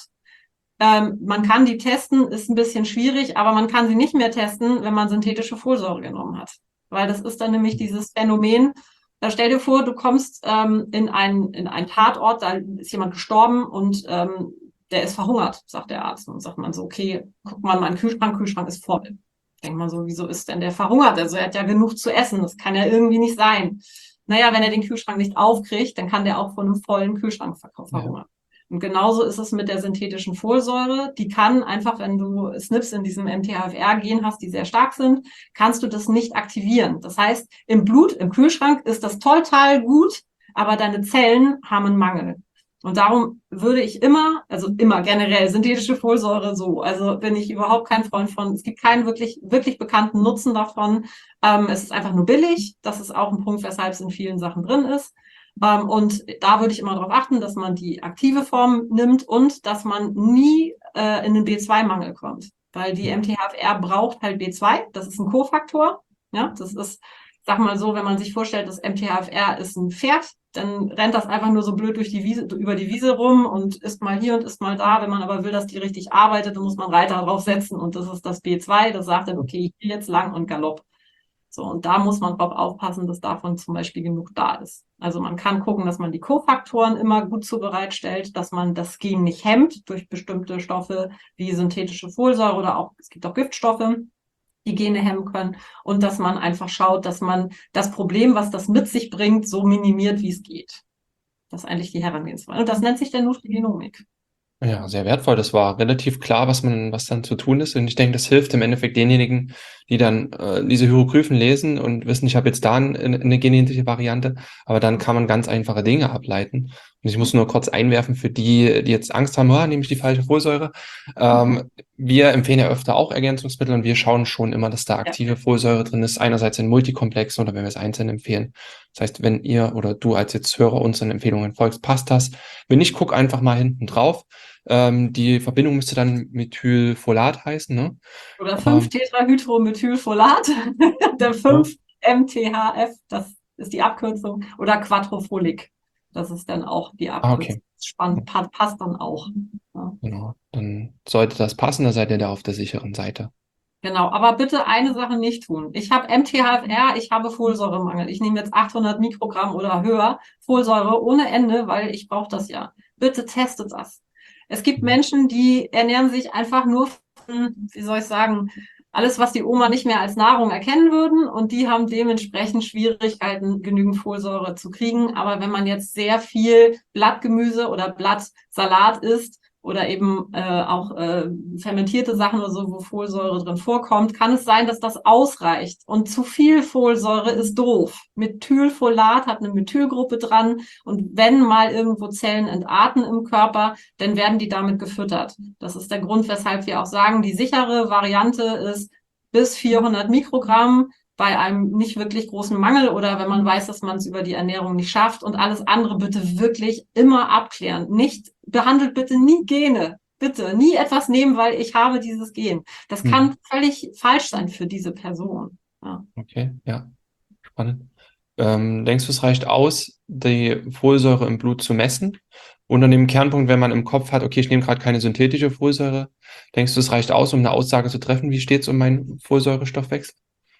[SPEAKER 1] Ähm, man kann die testen, ist ein bisschen schwierig, aber man kann sie nicht mehr testen, wenn man synthetische Folsäure genommen hat. Weil das ist dann nämlich dieses Phänomen, da stell dir vor, du kommst ähm, in einen in einen Tatort, da ist jemand gestorben und ähm, der ist verhungert, sagt der Arzt. Und sagt man so, okay, guck mal, mein Kühlschrank, Kühlschrank ist voll. Denkt man so, wieso ist denn der verhungert? Also er hat ja genug zu essen, das kann ja irgendwie nicht sein. Naja, wenn er den Kühlschrank nicht aufkriegt, dann kann der auch von einem vollen Kühlschrank verhungern. Ja. Und genauso ist es mit der synthetischen Folsäure. Die kann einfach, wenn du S N Ps in diesem M T H F R-Gen hast, die sehr stark sind, kannst du das nicht aktivieren. Das heißt, im Blut, im Kühlschrank ist das total gut, aber deine Zellen haben einen Mangel. Und darum würde ich immer, also immer generell synthetische Folsäure so, also bin ich überhaupt kein Freund von. Es gibt keinen wirklich, wirklich bekannten Nutzen davon. Ähm, es ist einfach nur billig. Das ist auch ein Punkt, weshalb es in vielen Sachen drin ist. Um, und da würde ich immer darauf achten, dass man die aktive Form nimmt und dass man nie äh, in den B zwei Mangel kommt. Weil die M T H F R braucht halt B zwei, das ist ein Kofaktor. Ja, das ist, sag mal so, wenn man sich vorstellt, das M T H F R ist ein Pferd, dann rennt das einfach nur so blöd durch die Wiese, über die Wiese rum und ist mal hier und ist mal da. Wenn man aber will, dass die richtig arbeitet, dann muss man Reiter draufsetzen und das ist das B zwei, das sagt dann, okay, hier jetzt lang und Galopp. So, und da muss man drauf aufpassen, dass davon zum Beispiel genug da ist. Also man kann gucken, dass man die Kofaktoren immer gut zubereitstellt, dass man das Gen nicht hemmt durch bestimmte Stoffe wie synthetische Folsäure oder auch, es gibt auch Giftstoffe, die Gene hemmen können. Und dass man einfach schaut, dass man das Problem, was das mit sich bringt, so minimiert, wie es geht. Das ist eigentlich die Herangehensweise. Und das nennt sich der Nutrigenomik.
[SPEAKER 2] Ja, sehr wertvoll. Das war relativ klar, was man, was dann zu tun ist. Und ich denke, das hilft im Endeffekt denjenigen, die dann äh, diese Hieroglyphen lesen und wissen, ich habe jetzt da ein, eine genetische Variante, aber dann kann man ganz einfache Dinge ableiten. Und ich muss nur kurz einwerfen für die, die jetzt Angst haben, ah, nehme ich die falsche Folsäure. Ähm, wir empfehlen ja öfter auch Ergänzungsmittel und wir schauen schon immer, dass da aktive Folsäure drin ist. Einerseits in Multikomplexen oder wenn wir es einzeln empfehlen. Das heißt, wenn ihr oder du als jetzt Hörer unseren Empfehlungen folgst, passt das. Wenn nicht, guck einfach mal hinten drauf. Ähm, die Verbindung müsste dann Methylfolat heißen, ne?
[SPEAKER 1] Oder fünf Tetrahydromethylfolat. Der fünf M T H F, das ist die Abkürzung. Oder Quattrofolik. Das ist dann auch die Abkürzung. Ah, okay. Spannend, passt dann auch. Ja.
[SPEAKER 2] Genau, dann sollte das passen, da seid ihr da auf der sicheren Seite.
[SPEAKER 1] Genau, aber bitte eine Sache nicht tun. Ich habe M T H F R, ich habe Folsäuremangel. Ich nehme jetzt achthundert Mikrogramm oder höher Folsäure ohne Ende, weil ich brauche das ja. Bitte testet das. Es gibt Menschen, die ernähren sich einfach nur von, wie soll ich sagen, alles, was die Oma nicht mehr als Nahrung erkennen würden, und die haben dementsprechend Schwierigkeiten, genügend Folsäure zu kriegen. Aber wenn man jetzt sehr viel Blattgemüse oder Blattsalat isst oder eben äh, auch äh, fermentierte Sachen oder so, wo Folsäure drin vorkommt, kann es sein, dass das ausreicht. Und zu viel Folsäure ist doof. Methylfolat hat eine Methylgruppe dran, und wenn mal irgendwo Zellen entarten im Körper, dann werden die damit gefüttert. Das ist der Grund, weshalb wir auch sagen, die sichere Variante ist bis vierhundert Mikrogramm bei einem nicht wirklich großen Mangel oder wenn man weiß, dass man es über die Ernährung nicht schafft, und alles andere bitte wirklich immer abklären. Nicht, behandelt bitte nie Gene. Bitte nie etwas nehmen, weil ich habe dieses Gen. Das kann hm. völlig falsch sein für diese Person. Ja.
[SPEAKER 2] Okay, ja. Spannend. Ähm, denkst du, es reicht aus, die Folsäure im Blut zu messen? Und an dem Kernpunkt, wenn man im Kopf hat, okay, ich nehme gerade keine synthetische Folsäure, denkst du, es reicht aus, um eine Aussage zu treffen, wie steht es um meinen Folsäurestoffwechsel?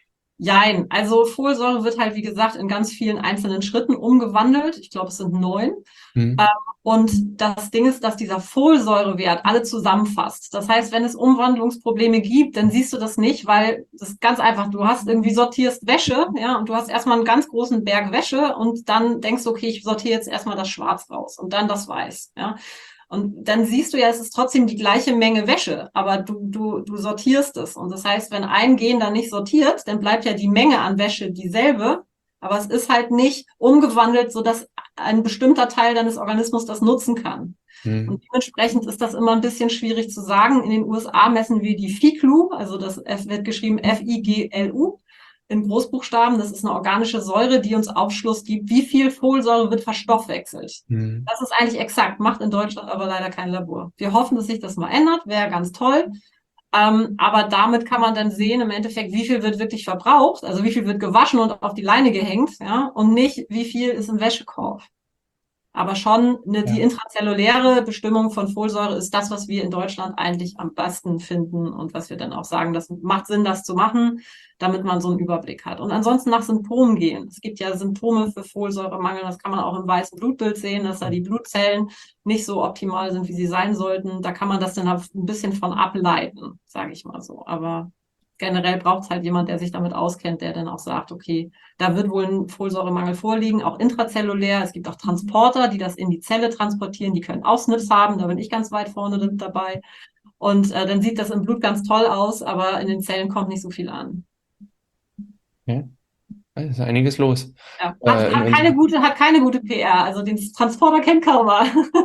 [SPEAKER 1] Jein, also Folsäure wird halt, wie gesagt, in ganz vielen einzelnen Schritten umgewandelt. Ich glaube, es sind neun. Mhm. Ähm, und das Ding ist, dass dieser Folsäurewert alle zusammenfasst. Das heißt, wenn es Umwandlungsprobleme gibt, dann siehst du das nicht, weil das ist ganz einfach. Du hast irgendwie sortierst Wäsche, ja, und du hast erstmal einen ganz großen Berg Wäsche und dann denkst du, okay, ich sortiere jetzt erstmal das Schwarz raus und dann das Weiß, ja. Und dann siehst du ja, es ist trotzdem die gleiche Menge Wäsche, aber du, du, du sortierst es. Und das heißt, wenn ein Gen dann nicht sortiert, dann bleibt ja die Menge an Wäsche dieselbe, Aber es ist halt nicht umgewandelt, sodass ein bestimmter Teil deines Organismus das nutzen kann.
[SPEAKER 2] Hm.
[SPEAKER 1] Und dementsprechend ist das immer ein bisschen schwierig zu sagen. In den U S A messen wir die F I G L U, also das wird geschrieben F I G L U in Großbuchstaben. Das ist eine organische Säure, die uns Aufschluss gibt, wie viel Folsäure wird verstoffwechselt.
[SPEAKER 2] Hm.
[SPEAKER 1] Das ist eigentlich exakt, macht in Deutschland aber leider kein Labor. Wir hoffen, dass sich das mal ändert, wäre ganz toll. Ähm, aber damit kann man dann sehen, im Endeffekt, wie viel wird wirklich verbraucht, also wie viel wird gewaschen und auf die Leine gehängt, ja, und nicht, wie viel ist im Wäschekorb. Aber schon eine, die
[SPEAKER 2] Ja.
[SPEAKER 1] intrazelluläre Bestimmung von Folsäure ist das, was wir in Deutschland eigentlich am besten finden und was wir dann auch sagen, das macht Sinn, das zu machen, damit man so einen Überblick hat. Und ansonsten nach Symptomen gehen. Es gibt ja Symptome für Folsäuremangel, das kann man auch im weißen Blutbild sehen, dass da die Blutzellen nicht so optimal sind, wie sie sein sollten. Da kann man das dann ein bisschen von ableiten, sage ich mal so. Aber generell braucht es halt jemand, der sich damit auskennt, der dann auch sagt, okay, da wird wohl ein Folsäuremangel vorliegen, auch intrazellulär. Es gibt auch Transporter, die das in die Zelle transportieren, die können auch S N Ps haben, da bin ich ganz weit vorne dabei. Und äh, dann sieht das im Blut ganz toll aus, aber in den Zellen kommt nicht so viel an.
[SPEAKER 2] Ja. Da ist einiges los.
[SPEAKER 1] Ja.
[SPEAKER 2] Äh,
[SPEAKER 1] Hat,
[SPEAKER 2] in
[SPEAKER 1] hat, keine gute, hat keine gute P R, also den Transporter kennt keiner.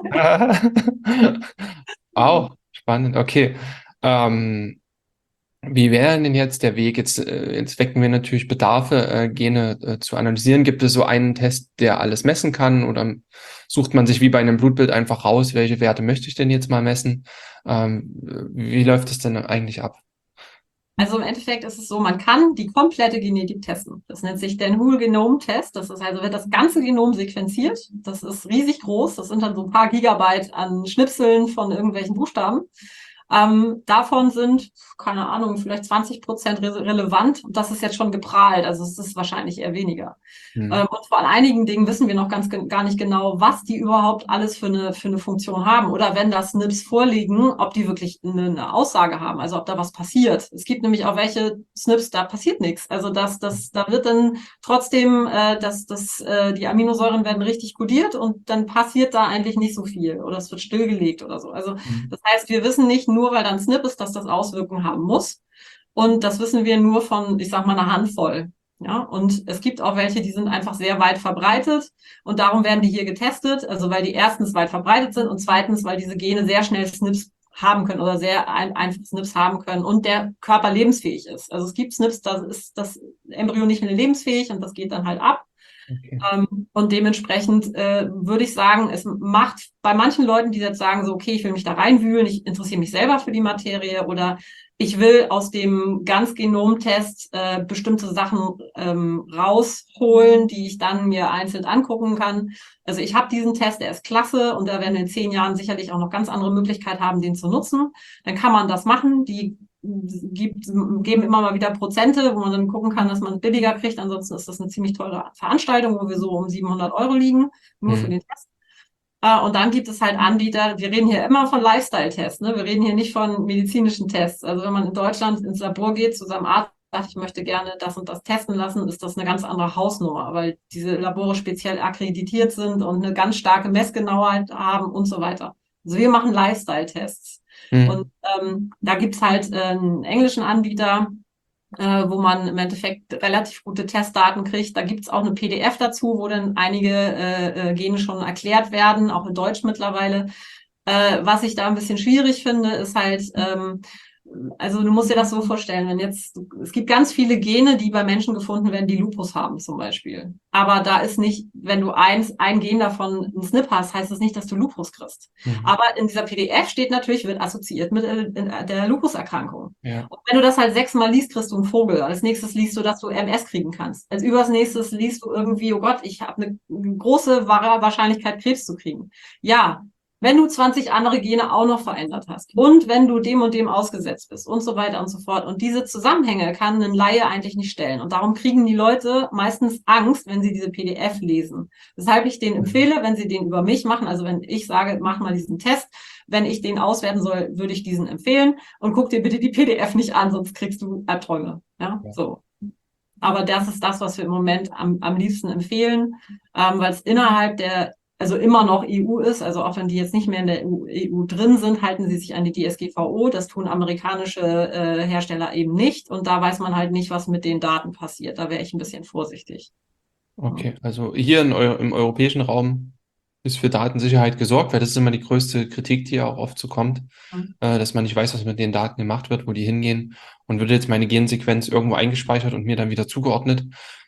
[SPEAKER 2] Auch spannend, okay. Ähm, wie wäre denn jetzt der Weg? Jetzt, äh, jetzt wecken wir natürlich Bedarfe, äh, Gene äh, zu analysieren. Gibt es so einen Test, der alles messen kann, oder sucht man sich wie bei einem Blutbild einfach raus, welche Werte möchte ich denn jetzt mal messen? Ähm, wie läuft es denn eigentlich ab?
[SPEAKER 1] Also im Endeffekt ist es so, man kann die komplette Genetik testen. Das nennt sich den Whole-Genome-Test. Das ist also, wird das ganze Genom sequenziert. Das ist riesig groß. Das sind dann so ein paar Gigabyte an Schnipseln von irgendwelchen Buchstaben. Ähm, davon sind, keine Ahnung, vielleicht zwanzig Prozent re relevant. Und das ist jetzt schon geprahlt. Also es ist wahrscheinlich eher weniger.
[SPEAKER 2] Hm.
[SPEAKER 1] Ähm, und vor einigen Dingen wissen wir noch ganz gar nicht genau, was die überhaupt alles für eine, für eine Funktion haben. Oder wenn da S N Ps vorliegen, ob die wirklich eine, eine Aussage haben. Also ob da was passiert. Es gibt nämlich auch welche S N Ps, da passiert nichts. Also das, das, da wird dann trotzdem, äh, dass das, äh, die Aminosäuren werden richtig kodiert und dann passiert da eigentlich nicht so viel. Oder es wird stillgelegt oder so. Also
[SPEAKER 2] Hm.
[SPEAKER 1] das heißt, wir wissen nicht, nur weil da ein S N P ist, dass das Auswirkungen haben muss. Und das wissen wir nur von, ich sag mal, einer Handvoll. Ja, und es gibt auch welche, die sind einfach sehr weit verbreitet und darum werden die hier getestet. Also weil die erstens weit verbreitet sind und zweitens, weil diese Gene sehr schnell S N Ps haben können oder sehr ein, einfach S N Ps haben können und der Körper lebensfähig ist. Also es gibt S N Ps, da ist das Embryo nicht mehr lebensfähig und das geht dann halt ab.
[SPEAKER 2] Okay.
[SPEAKER 1] Ähm, und dementsprechend äh, würde ich sagen, es macht bei manchen Leuten, die jetzt sagen, so, okay, ich will mich da reinwühlen, ich interessiere mich selber für die Materie oder ich will aus dem Ganzgenomtest äh, bestimmte Sachen ähm, rausholen, die ich dann mir einzeln angucken kann. Also ich habe diesen Test, der ist klasse und da werden wir in zehn Jahren sicherlich auch noch ganz andere Möglichkeiten haben, den zu nutzen. Dann kann man das machen. Die gibt, geben immer mal wieder Prozente, wo man dann gucken kann, dass man es billiger kriegt. Ansonsten ist das eine ziemlich teure Veranstaltung, wo wir so um siebenhundert Euro liegen, nur
[SPEAKER 2] Hm.
[SPEAKER 1] für den Test. Und dann gibt es halt Anbieter, wir reden hier immer von Lifestyle-Tests, ne? Wir reden hier nicht von medizinischen Tests. Also wenn man in Deutschland ins Labor geht, zu seinem Arzt sagt, ich möchte gerne das und das testen lassen, ist das eine ganz andere Hausnummer, weil diese Labore speziell akkreditiert sind und eine ganz starke Messgenauheit haben und so weiter. Also wir machen Lifestyle-Tests.
[SPEAKER 2] Hm.
[SPEAKER 1] Und ähm, da gibt's halt äh, einen englischen Anbieter, äh, wo man im Endeffekt relativ gute Testdaten kriegt. Da gibt's auch eine P D F dazu, wo dann einige äh, Gene schon erklärt werden, auch in Deutsch mittlerweile. Äh, was ich da ein bisschen schwierig finde, ist halt, ähm, also du musst dir das so vorstellen, wenn jetzt, es gibt ganz viele Gene, die bei Menschen gefunden werden, die Lupus haben zum Beispiel. Aber da ist nicht, wenn du eins, ein Gen davon ein S N P hast, heißt das nicht, dass du Lupus kriegst.
[SPEAKER 2] Hm.
[SPEAKER 1] Aber in dieser P D F steht natürlich, wird assoziiert mit äh, der Lupus-Erkrankung.
[SPEAKER 2] Ja.
[SPEAKER 1] Und wenn du das halt sechsmal liest, kriegst du einen Vogel. Als nächstes liest du, dass du M S kriegen kannst. Als übers nächstes liest du irgendwie, oh Gott, ich habe eine große Wahrscheinlichkeit, Krebs zu kriegen. Ja, wenn du zwanzig andere Gene auch noch verändert hast und wenn du dem und dem ausgesetzt bist und so weiter und so fort. Und diese Zusammenhänge kann ein Laie eigentlich nicht stellen. Und darum kriegen die Leute meistens Angst, wenn sie diese P D F lesen. Weshalb ich denen empfehle, wenn sie den über mich machen, also wenn ich sage, mach mal diesen Test, wenn ich den auswerten soll, würde ich diesen empfehlen und guck dir bitte die P D F nicht an, sonst kriegst du Albträume. Ja,
[SPEAKER 2] Ja.
[SPEAKER 1] so. Aber das ist das, was wir im Moment am, am liebsten empfehlen, ähm, weil es innerhalb der also immer noch E U ist, also auch wenn die jetzt nicht mehr in der E U drin sind, halten sie sich an die D S G V O. Das tun amerikanische äh, Hersteller eben nicht. Und da weiß man halt nicht, was mit den Daten passiert. Da wäre ich ein bisschen vorsichtig.
[SPEAKER 2] Okay, also hier in Eu im europäischen Raum ist für Datensicherheit gesorgt, weil das ist immer die größte Kritik, die ja auch oft so kommt,
[SPEAKER 1] Mhm.
[SPEAKER 2] äh, dass man nicht weiß, was mit den Daten gemacht wird, wo die hingehen. Und wird jetzt meine Gensequenz irgendwo eingespeichert und mir dann wieder zugeordnet.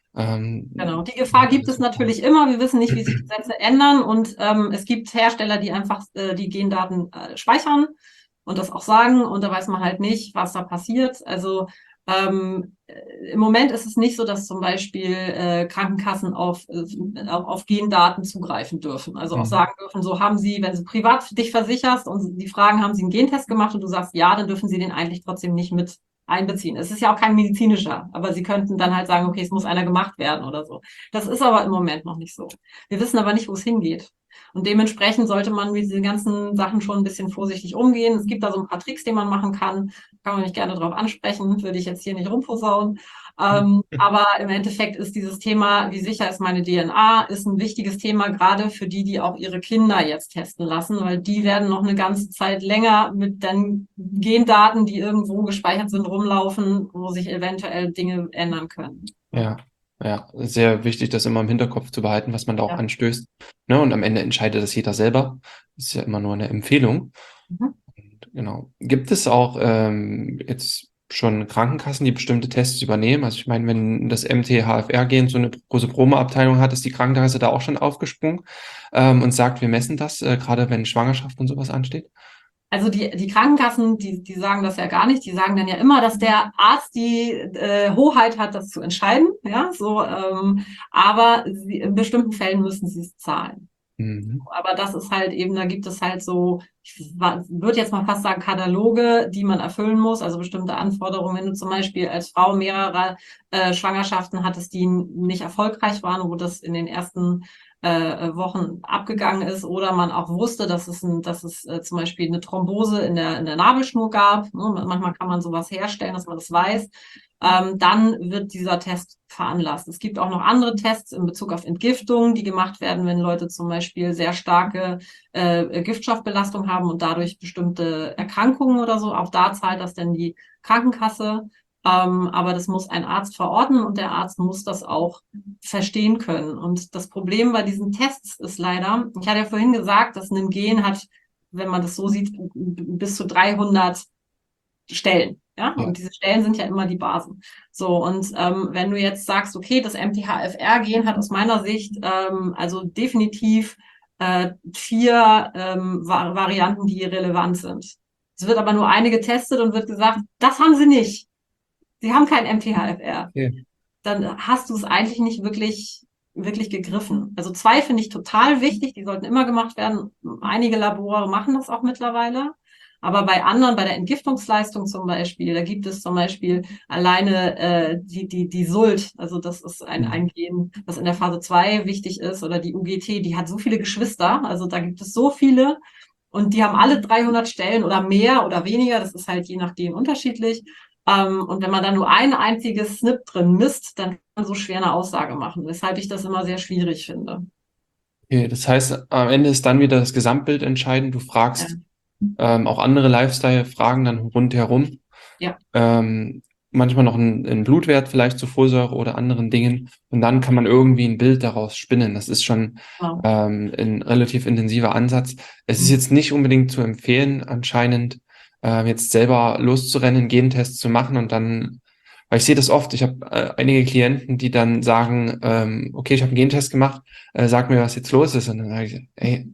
[SPEAKER 1] Genau,
[SPEAKER 2] Ähm,
[SPEAKER 1] die Gefahr gibt es natürlich immer. Wir wissen nicht, wie sich Gesetze ändern und ähm, es gibt Hersteller, die einfach äh, die Gendaten äh, speichern und das auch sagen und da weiß man halt nicht, was da passiert. Also ähm, äh, im Moment ist es nicht so, dass zum Beispiel äh, Krankenkassen auf, äh, auf, auf Gendaten zugreifen dürfen. Also auch
[SPEAKER 2] Mhm.
[SPEAKER 1] sagen dürfen, so haben sie, wenn sie privat für dich versicherst und die fragen, haben sie einen Gentest gemacht und du sagst ja, dann dürfen sie den eigentlich trotzdem nicht mit einbeziehen. Es ist ja auch kein medizinischer, aber sie könnten dann halt sagen, okay, es muss einer gemacht werden oder so. Das ist aber im Moment noch nicht so. Wir wissen aber nicht, wo es hingeht. Und dementsprechend sollte man mit diesen ganzen Sachen schon ein bisschen vorsichtig umgehen. Es gibt da so ein paar Tricks, die man machen kann. Kann man mich gerne darauf ansprechen, würde ich jetzt hier nicht rumposaunen. Ähm, aber im Endeffekt ist dieses Thema, wie sicher ist meine D N A, ist ein wichtiges Thema, gerade für die, die auch ihre Kinder jetzt testen lassen, weil die werden noch eine ganze Zeit länger mit den Gendaten, die irgendwo gespeichert sind, rumlaufen, wo sich eventuell Dinge ändern können.
[SPEAKER 2] Ja, ja, sehr wichtig, das immer im Hinterkopf zu behalten, was man da auch
[SPEAKER 1] Ja.
[SPEAKER 2] anstößt. Ne? Und am Ende entscheidet das jeder selber. Das ist ja immer nur eine Empfehlung.
[SPEAKER 1] Mhm.
[SPEAKER 2] Und genau. Gibt es auch ähm, jetzt schon Krankenkassen, die bestimmte Tests übernehmen? Also ich meine, wenn das M T H F R-Gen so eine große Promo-Abteilung hat, ist die Krankenkasse da auch schon aufgesprungen ähm, und sagt, wir messen das, äh, gerade wenn Schwangerschaft und sowas ansteht?
[SPEAKER 1] Also die, die Krankenkassen, die, die sagen das ja gar nicht. Die sagen dann ja immer, dass der Arzt die äh, Hoheit hat, das zu entscheiden. Ja, so. Ähm, aber sie, in bestimmten Fällen müssen sie es zahlen.
[SPEAKER 2] Mhm.
[SPEAKER 1] Aber das ist halt eben, da gibt es halt so, ich würde jetzt mal fast sagen, Kataloge, die man erfüllen muss, also bestimmte Anforderungen. Wenn du zum Beispiel als Frau mehrere äh, Schwangerschaften hattest, die nicht erfolgreich waren, wo das in den ersten äh, Wochen abgegangen ist, oder man auch wusste, dass es, ein, dass es äh, zum Beispiel eine Thrombose in der, in der Nabelschnur gab. Ne? Manchmal kann man sowas herstellen, dass man das weiß. Ähm, dann wird dieser Test veranlasst. Es gibt auch noch andere Tests in Bezug auf Entgiftung, die gemacht werden, wenn Leute zum Beispiel sehr starke äh, Giftstoffbelastung haben und dadurch bestimmte Erkrankungen oder so. Auch da zahlt das dann die Krankenkasse. Ähm, aber das muss ein Arzt verordnen und der Arzt muss das auch verstehen können. Und das Problem bei diesen Tests ist leider, ich hatte ja vorhin gesagt, dass ein Gen hat, wenn man das so sieht, bis zu dreihundert Stellen. Ja,
[SPEAKER 2] Ja.
[SPEAKER 1] und diese Stellen sind ja immer die Basen. So, und ähm, wenn du jetzt sagst, okay, das M T H F R-Gen hat aus meiner Sicht ähm, also definitiv äh, vier ähm, Va Varianten, die relevant sind. Es wird aber nur eine getestet und wird gesagt, das haben sie nicht. Sie haben kein M T H F R.
[SPEAKER 2] Okay.
[SPEAKER 1] Dann hast du es eigentlich nicht wirklich, wirklich gegriffen. Also zwei finde ich total wichtig, die sollten immer gemacht werden. Einige Labore machen das auch mittlerweile. Aber bei anderen, bei der Entgiftungsleistung zum Beispiel, da gibt es zum Beispiel alleine äh, die, die, die Sult, also das ist ein, ein Gen, das in der Phase zwei wichtig ist, oder die U G T, die hat so viele Geschwister, also da gibt es so viele und die haben alle dreihundert Stellen oder mehr oder weniger, das ist halt je nachdem unterschiedlich. Ähm, und wenn man dann nur ein einziges S N P drin misst, dann kann man so schwer eine Aussage machen, weshalb ich das immer sehr schwierig finde.
[SPEAKER 2] Okay, das heißt, am Ende ist dann wieder das Gesamtbild entscheidend. Du fragst ähm, auch andere Lifestyle-Fragen dann rundherum.
[SPEAKER 1] Ja.
[SPEAKER 2] Ähm, manchmal noch ein, ein Blutwert vielleicht zu Folsäure oder anderen Dingen. Und dann kann man irgendwie ein Bild daraus spinnen. Das ist schon
[SPEAKER 1] Genau.
[SPEAKER 2] ähm, ein relativ intensiver Ansatz. Es ist
[SPEAKER 1] Mhm.
[SPEAKER 2] jetzt nicht unbedingt zu empfehlen, anscheinend äh, jetzt selber loszurennen, einen Gentest zu machen und dann, weil ich sehe das oft, ich habe äh, einige Klienten, die dann sagen, ähm, okay, ich habe einen Gentest gemacht, äh, sag mir, was jetzt los ist. Und dann sage ich, ey,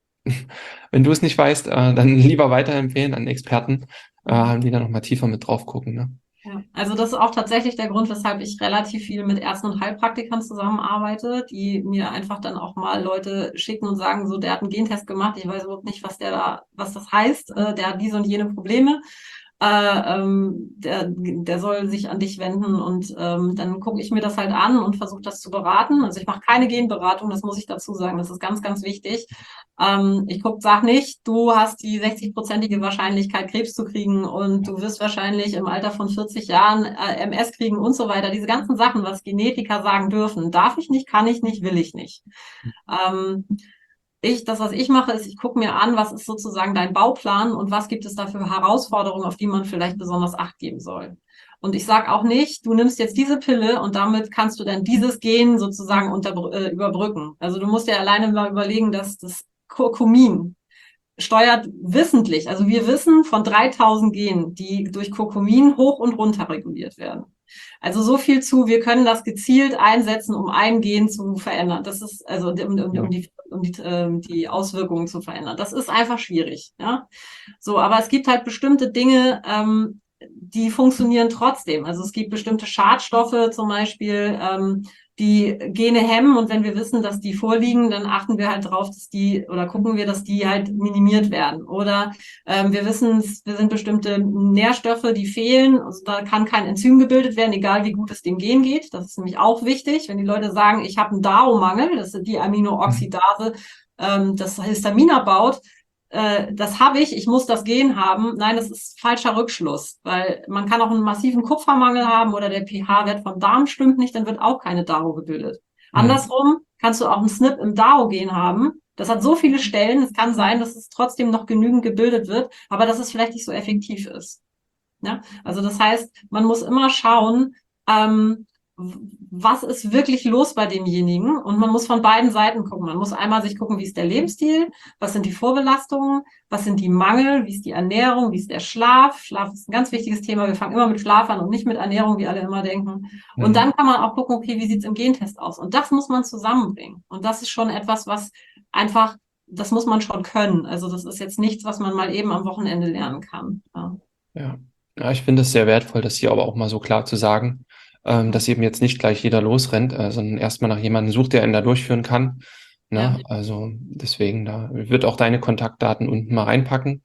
[SPEAKER 2] wenn du es nicht weißt, äh, dann lieber weiterempfehlen an Experten, äh, die da nochmal tiefer mit drauf gucken. Ne?
[SPEAKER 1] Ja, also das ist auch tatsächlich der Grund, weshalb ich relativ viel mit Ärzten und Heilpraktikern zusammenarbeite, die mir einfach dann auch mal Leute schicken und sagen, so, der hat einen Gentest gemacht, ich weiß überhaupt nicht, was der da, was das heißt, äh, der hat diese und jene Probleme. Äh, ähm, der, der soll sich an dich wenden und ähm, dann gucke ich mir das halt an und versuche das zu beraten. Also ich mache keine Genberatung, das muss ich dazu sagen, das ist ganz, ganz wichtig. Ähm, ich guck, sag nicht, du hast die sechzig-prozentige Wahrscheinlichkeit, Krebs zu kriegen und du wirst wahrscheinlich im Alter von vierzig Jahren äh, M S kriegen und so weiter. Diese ganzen Sachen, was Genetiker sagen dürfen, darf ich nicht, kann ich nicht, will ich nicht. Ähm, Ich, das, was ich mache, ist, ich gucke mir an, was ist sozusagen dein Bauplan und was gibt es da für Herausforderungen, auf die man vielleicht besonders Acht geben soll. Und ich sage auch nicht, du nimmst jetzt diese Pille und damit kannst du dann dieses Gen sozusagen unter, äh, überbrücken. Also du musst dir alleine mal überlegen, dass das Kurkumin steuert wissentlich, also wir wissen von dreitausend Genen, die durch Kurkumin hoch und runter reguliert werden. Also so viel zu, wir können das gezielt einsetzen, um ein Gen zu verändern. Das ist, also um, um, um, die, um die, ähm, die Auswirkungen zu verändern. Das ist einfach schwierig. Ja? So, aber es gibt halt bestimmte Dinge, ähm, die funktionieren trotzdem. Also es gibt bestimmte Schadstoffe zum Beispiel, ähm, die Gene hemmen, und wenn wir wissen, dass die vorliegen, dann achten wir halt drauf, dass die, oder gucken wir, dass die halt minimiert werden. Oder ähm, wir wissen, wir sind bestimmte Nährstoffe, die fehlen, also da kann kein Enzym gebildet werden, egal wie gut es dem Gen geht. Das ist nämlich auch wichtig, wenn die Leute sagen, ich habe einen D A O-Mangel, das ist die Aminooxidase, ähm, das Histamin abbaut, das habe ich, ich muss das Gen haben. Nein, das ist falscher Rückschluss, weil man kann auch einen massiven Kupfermangel haben oder der pH-Wert vom Darm stimmt nicht, dann wird auch keine D A O gebildet. Mhm. Andersrum kannst du auch einen S N P im D A O-Gen haben. Das hat so viele Stellen, es kann sein, dass es trotzdem noch genügend gebildet wird, aber dass es vielleicht nicht so effektiv ist. Ja? Also das heißt, man muss immer schauen, ähm, was ist wirklich los bei demjenigen, und man muss von beiden Seiten gucken. Man muss einmal sich gucken, wie ist der Lebensstil, was sind die Vorbelastungen, was sind die Mangel, wie ist die Ernährung, wie ist der Schlaf. Schlaf ist ein ganz wichtiges Thema. Wir fangen immer mit Schlaf an und nicht mit Ernährung, wie alle immer denken. Mhm. Und dann kann man auch gucken, okay, wie sieht es im Gentest aus? Und das muss man zusammenbringen. Und das ist schon etwas, was einfach, das muss man schon können. Also das ist jetzt nichts, was man mal eben am Wochenende lernen kann. Ja,
[SPEAKER 2] ja. Ja, ich finde es sehr wertvoll, das hier aber auch mal so klar zu sagen, ähm, dass eben jetzt nicht gleich jeder losrennt, äh, sondern erstmal nach jemandem sucht, der ihn da durchführen kann. Ne? Ja. Also deswegen, da wird auch deine Kontaktdaten unten mal reinpacken,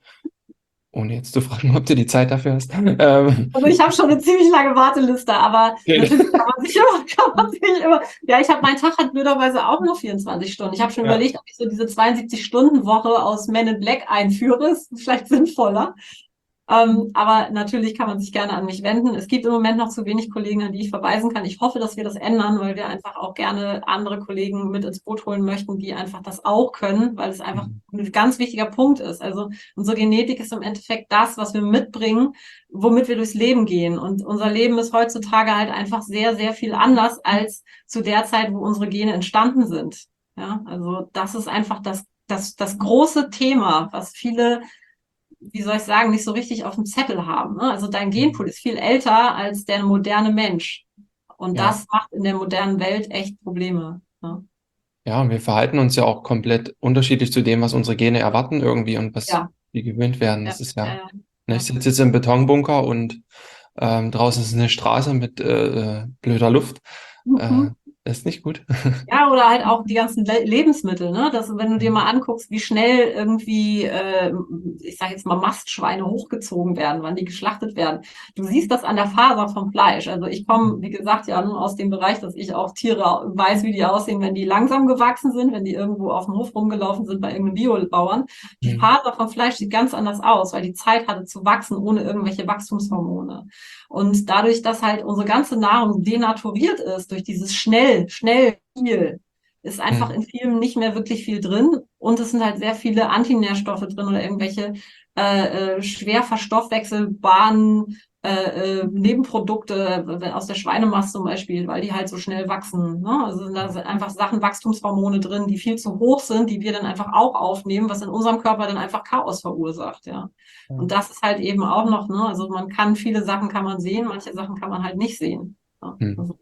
[SPEAKER 2] ohne jetzt zu fragen, ob du die Zeit dafür hast. Ähm,
[SPEAKER 1] also ich habe schon eine ziemlich lange Warteliste, aber okay. Natürlich kann man sich immer, kann man sich immer, ja, ich habe, mein Tag hat blöderweise auch nur vierundzwanzig Stunden. Ich habe schon ja. überlegt, ob ich so diese zweiundsiebzig-Stunden-Woche aus Men in Black einführe, ist vielleicht sinnvoller. Ähm, aber natürlich kann man sich gerne an mich wenden. Es gibt im Moment noch zu wenig Kollegen, an die ich verweisen kann. Ich hoffe, dass wir das ändern, weil wir einfach auch gerne andere Kollegen mit ins Boot holen möchten, die einfach das auch können, weil es einfach ein ganz wichtiger Punkt ist. Also unsere Genetik ist im Endeffekt das, was wir mitbringen, womit wir durchs Leben gehen. Und unser Leben ist heutzutage halt einfach sehr, sehr viel anders als zu der Zeit, wo unsere Gene entstanden sind. Ja, also das ist einfach das, das, das große Thema, was viele, wie soll ich sagen, nicht so richtig auf dem Zettel haben. Ne? Also dein Genpool ist viel älter als der moderne Mensch. Und ja. das macht in der modernen Welt echt Probleme. Ne?
[SPEAKER 2] Ja, und wir verhalten uns ja auch komplett unterschiedlich zu dem, was unsere Gene erwarten irgendwie und was ja. wir gewöhnt werden. Das ja. ist ja, ja, ja. Ne, ich sitze jetzt im Betonbunker und ähm, draußen ist eine Straße mit äh, blöder Luft. Mhm. Äh, Das ist nicht gut.
[SPEAKER 1] Ja, oder halt auch die ganzen Le- Lebensmittel, ne? Das, wenn du dir mal anguckst, wie schnell irgendwie, äh, ich sage jetzt mal, Mastschweine hochgezogen werden, wann die geschlachtet werden. Du siehst das an der Faser vom Fleisch. Also ich komme, wie gesagt, ja nur aus dem Bereich, dass ich auch Tiere weiß, wie die aussehen, wenn die langsam gewachsen sind, wenn die irgendwo auf dem Hof rumgelaufen sind bei irgendeinem Biobauern. Die mhm. Faser vom Fleisch sieht ganz anders aus, weil die Zeit hatte zu wachsen ohne irgendwelche Wachstumshormone. Und dadurch, dass halt unsere ganze Nahrung denaturiert ist durch dieses schnell, schnell, viel, ist einfach mhm. in vielem nicht mehr wirklich viel drin. Und es sind halt sehr viele Antinährstoffe drin oder irgendwelche äh, äh, schwer verstoffwechselbaren äh, äh, Nebenprodukte aus der Schweinemast zum Beispiel, weil die halt so schnell wachsen. Ne? Also da sind einfach Sachen, Wachstumshormone drin, die viel zu hoch sind, die wir dann einfach auch aufnehmen, was in unserem Körper dann einfach Chaos verursacht. Ja. ja. Und das ist halt eben auch noch, ne? Also man kann, viele Sachen kann man sehen, manche Sachen kann man halt nicht sehen. Ja. Mhm. Also,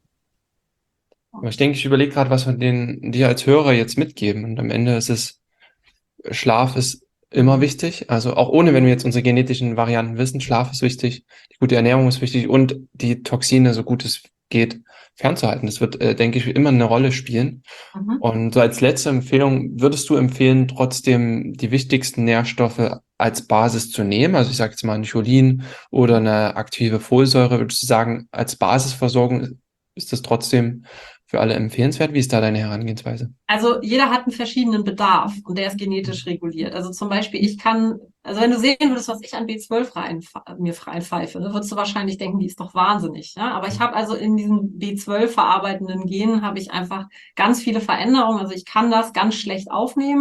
[SPEAKER 2] aber ich denke, ich überlege gerade, was wir den dir als Hörer jetzt mitgeben. Und am Ende ist es, Schlaf ist immer wichtig. Also auch ohne, wenn wir jetzt unsere genetischen Varianten wissen, Schlaf ist wichtig, die gute Ernährung ist wichtig und die Toxine, so gut es geht, fernzuhalten. Das wird, äh, denke ich, immer eine Rolle spielen. Mhm. Und so als letzte Empfehlung, würdest du empfehlen, trotzdem die wichtigsten Nährstoffe als Basis zu nehmen? Also ich sage jetzt mal ein Cholin oder eine aktive Folsäure. Würdest du sagen, als Basisversorgung ist das trotzdem für alle empfehlenswert? Wie ist da deine Herangehensweise?
[SPEAKER 1] Also jeder hat einen verschiedenen Bedarf und der ist genetisch reguliert. Also zum Beispiel, ich kann, also wenn du sehen würdest, was ich an B zwölf rein, mir reinpfeife, ne, würdest du wahrscheinlich denken, die ist doch wahnsinnig. Ja? Aber ich habe also in diesen B zwölf verarbeitenden Genen habe ich einfach ganz viele Veränderungen. Also ich kann das ganz schlecht aufnehmen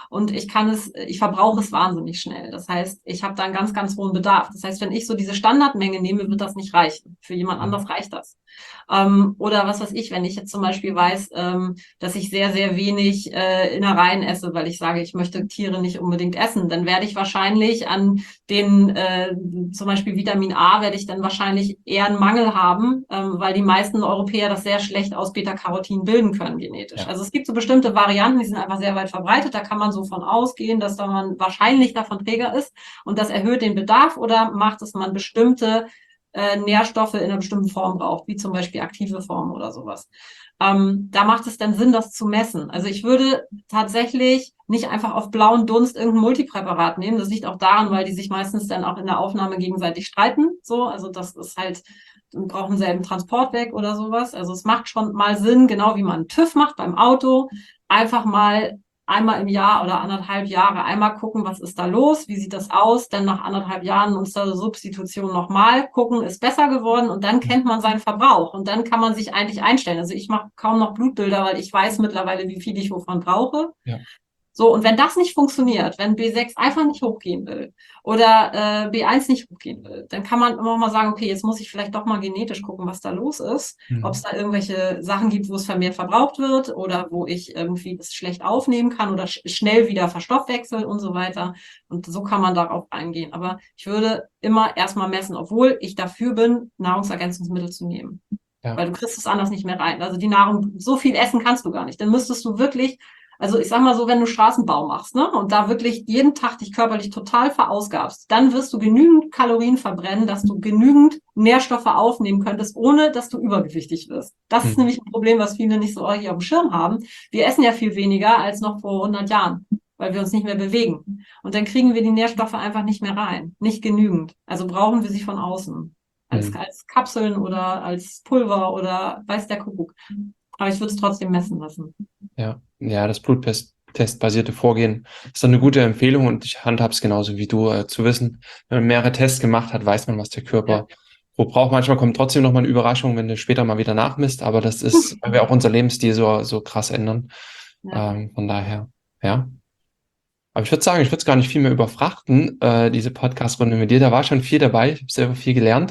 [SPEAKER 1] und ich kann es, ich verbrauche es wahnsinnig schnell. Das heißt, ich habe da einen ganz, ganz hohen Bedarf. Das heißt, wenn ich so diese Standardmenge nehme, wird das nicht reichen. Für jemand anders reicht das. Ähm, oder was weiß ich, wenn ich jetzt zum Beispiel weiß, ähm, dass ich sehr, sehr wenig äh, Innereien esse, weil ich sage, ich möchte Tiere nicht unbedingt essen, dann werde ich wahrscheinlich an den, äh, zum Beispiel Vitamin A, werde ich dann wahrscheinlich eher einen Mangel haben, ähm, weil die meisten Europäer das sehr schlecht aus Beta-Carotin bilden können genetisch.
[SPEAKER 2] Ja.
[SPEAKER 1] Also es gibt so bestimmte Varianten, die sind einfach sehr weit verbreitet, da kann man so von ausgehen, dass da man wahrscheinlich davon Träger ist und das erhöht den Bedarf oder macht es man bestimmte äh, Nährstoffe in einer bestimmten Form braucht, wie zum Beispiel aktive Formen oder sowas. Ähm, da macht es dann Sinn, das zu messen. Also ich würde tatsächlich nicht einfach auf blauen Dunst irgendein Multipräparat nehmen. Das liegt auch daran, weil die sich meistens dann auch in der Aufnahme gegenseitig streiten. So, also das ist halt, brauchen selben Transportweg oder sowas. Also es macht schon mal Sinn, genau wie man TÜV macht beim Auto, einfach mal einmal im Jahr oder anderthalb Jahre einmal gucken, was ist da los, wie sieht das aus, dann nach anderthalb Jahren uns da Substitution nochmal gucken, ist besser geworden und dann kennt man seinen Verbrauch und dann kann man sich eigentlich einstellen. Also ich mache kaum noch Blutbilder, weil ich weiß mittlerweile, wie viel ich wovon brauche.
[SPEAKER 2] Ja.
[SPEAKER 1] So, und wenn das nicht funktioniert, wenn B sechs einfach nicht hochgehen will oder äh, B eins nicht hochgehen will, dann kann man immer mal sagen, okay, jetzt muss ich vielleicht doch mal genetisch gucken, was da los ist,
[SPEAKER 2] Mhm.
[SPEAKER 1] ob es da irgendwelche Sachen gibt, wo es vermehrt verbraucht wird oder wo ich irgendwie das schlecht aufnehmen kann oder sch schnell wieder verstoffwechselt und so weiter. Und so kann man darauf eingehen. Aber ich würde immer erstmal messen, obwohl ich dafür bin, Nahrungsergänzungsmittel zu nehmen.
[SPEAKER 2] Ja.
[SPEAKER 1] Weil du kriegst es anders nicht mehr rein. Also die Nahrung, so viel essen kannst du gar nicht. Dann müsstest du wirklich, also ich sag mal so, wenn du Straßenbau machst, ne, und da wirklich jeden Tag dich körperlich total verausgabst, dann wirst du genügend Kalorien verbrennen, dass du genügend Nährstoffe aufnehmen könntest, ohne dass du übergewichtig wirst. Das
[SPEAKER 2] Hm.
[SPEAKER 1] ist nämlich ein Problem, was viele nicht so hier auf dem Schirm haben. Wir essen ja viel weniger als noch vor hundert Jahren, weil wir uns nicht mehr bewegen. Und dann kriegen wir die Nährstoffe einfach nicht mehr rein. Nicht genügend. Also brauchen wir sie von außen. Als,
[SPEAKER 2] Hm.
[SPEAKER 1] als Kapseln oder als Pulver oder weiß der Kuckuck. Aber ich würde es trotzdem messen lassen.
[SPEAKER 2] Ja, ja, das Bluttestbasierte Vorgehen ist dann eine gute Empfehlung und ich handhabe es genauso wie du, äh, zu wissen, wenn man mehrere Tests gemacht hat, weiß man, was der Körper wo braucht. Manchmal kommt trotzdem noch mal eine Überraschung, wenn du später mal wieder nachmisst, aber das ist, weil wir auch unser Lebensstil so, so krass ändern.
[SPEAKER 1] Ja.
[SPEAKER 2] Ähm, von daher, ja. Aber ich würde sagen, ich würde es gar nicht viel mehr überfrachten, äh, diese Podcast-Runde mit dir. Da war schon viel dabei. Ich habe selber viel gelernt.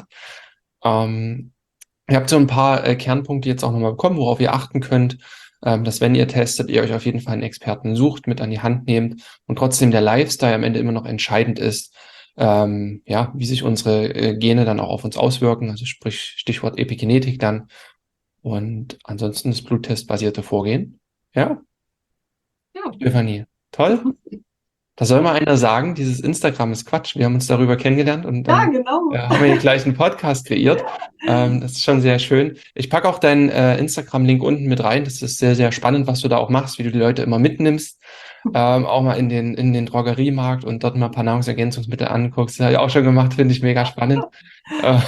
[SPEAKER 2] Ähm, ihr habt so ein paar äh, Kernpunkte jetzt auch nochmal bekommen, worauf ihr achten könnt, ähm, dass wenn ihr testet, ihr euch auf jeden Fall einen Experten sucht, mit an die Hand nehmt und trotzdem der Lifestyle am Ende immer noch entscheidend ist, ähm, ja, wie sich unsere äh, Gene dann auch auf uns auswirken, also sprich Stichwort Epigenetik dann und ansonsten das Bluttestbasierte Vorgehen. Ja,
[SPEAKER 1] Ja.
[SPEAKER 2] Stefanie, toll. Da soll mal einer sagen, dieses Instagram ist Quatsch. Wir haben uns darüber kennengelernt und
[SPEAKER 1] Ja,
[SPEAKER 2] dann
[SPEAKER 1] genau.
[SPEAKER 2] äh, haben wir hier gleich einen Podcast kreiert. Ähm, das ist schon sehr schön. Ich packe auch deinen äh, Instagram-Link unten mit rein. Das ist sehr, sehr spannend, was du da auch machst, wie du die Leute immer mitnimmst. Ähm, auch mal in den, in den Drogeriemarkt und dort mal ein paar Nahrungsergänzungsmittel anguckst. Das habe ich auch schon gemacht, finde ich mega spannend. Äh,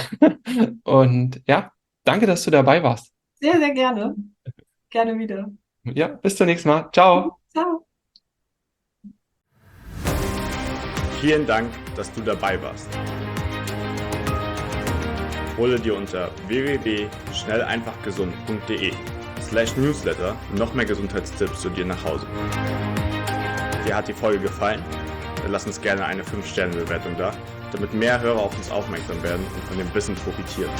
[SPEAKER 2] und ja, danke, dass du dabei warst.
[SPEAKER 1] Sehr, sehr gerne. Gerne wieder.
[SPEAKER 2] Ja, bis zum nächsten Mal. Ciao.
[SPEAKER 1] Ciao.
[SPEAKER 4] Vielen Dank, dass du dabei warst. Hole dir unter w w w punkt schnell einfach gesund punkt de slash newsletter noch mehr Gesundheitstipps zu dir nach Hause. Dir hat die Folge gefallen? Dann lass uns gerne eine fünf Sterne Bewertung da, damit mehr Hörer auf uns aufmerksam werden und von dem Wissen profitieren.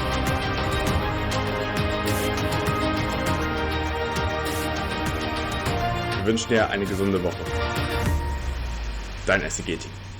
[SPEAKER 4] Wir wünschen dir eine gesunde Woche. Dein S E G-Team.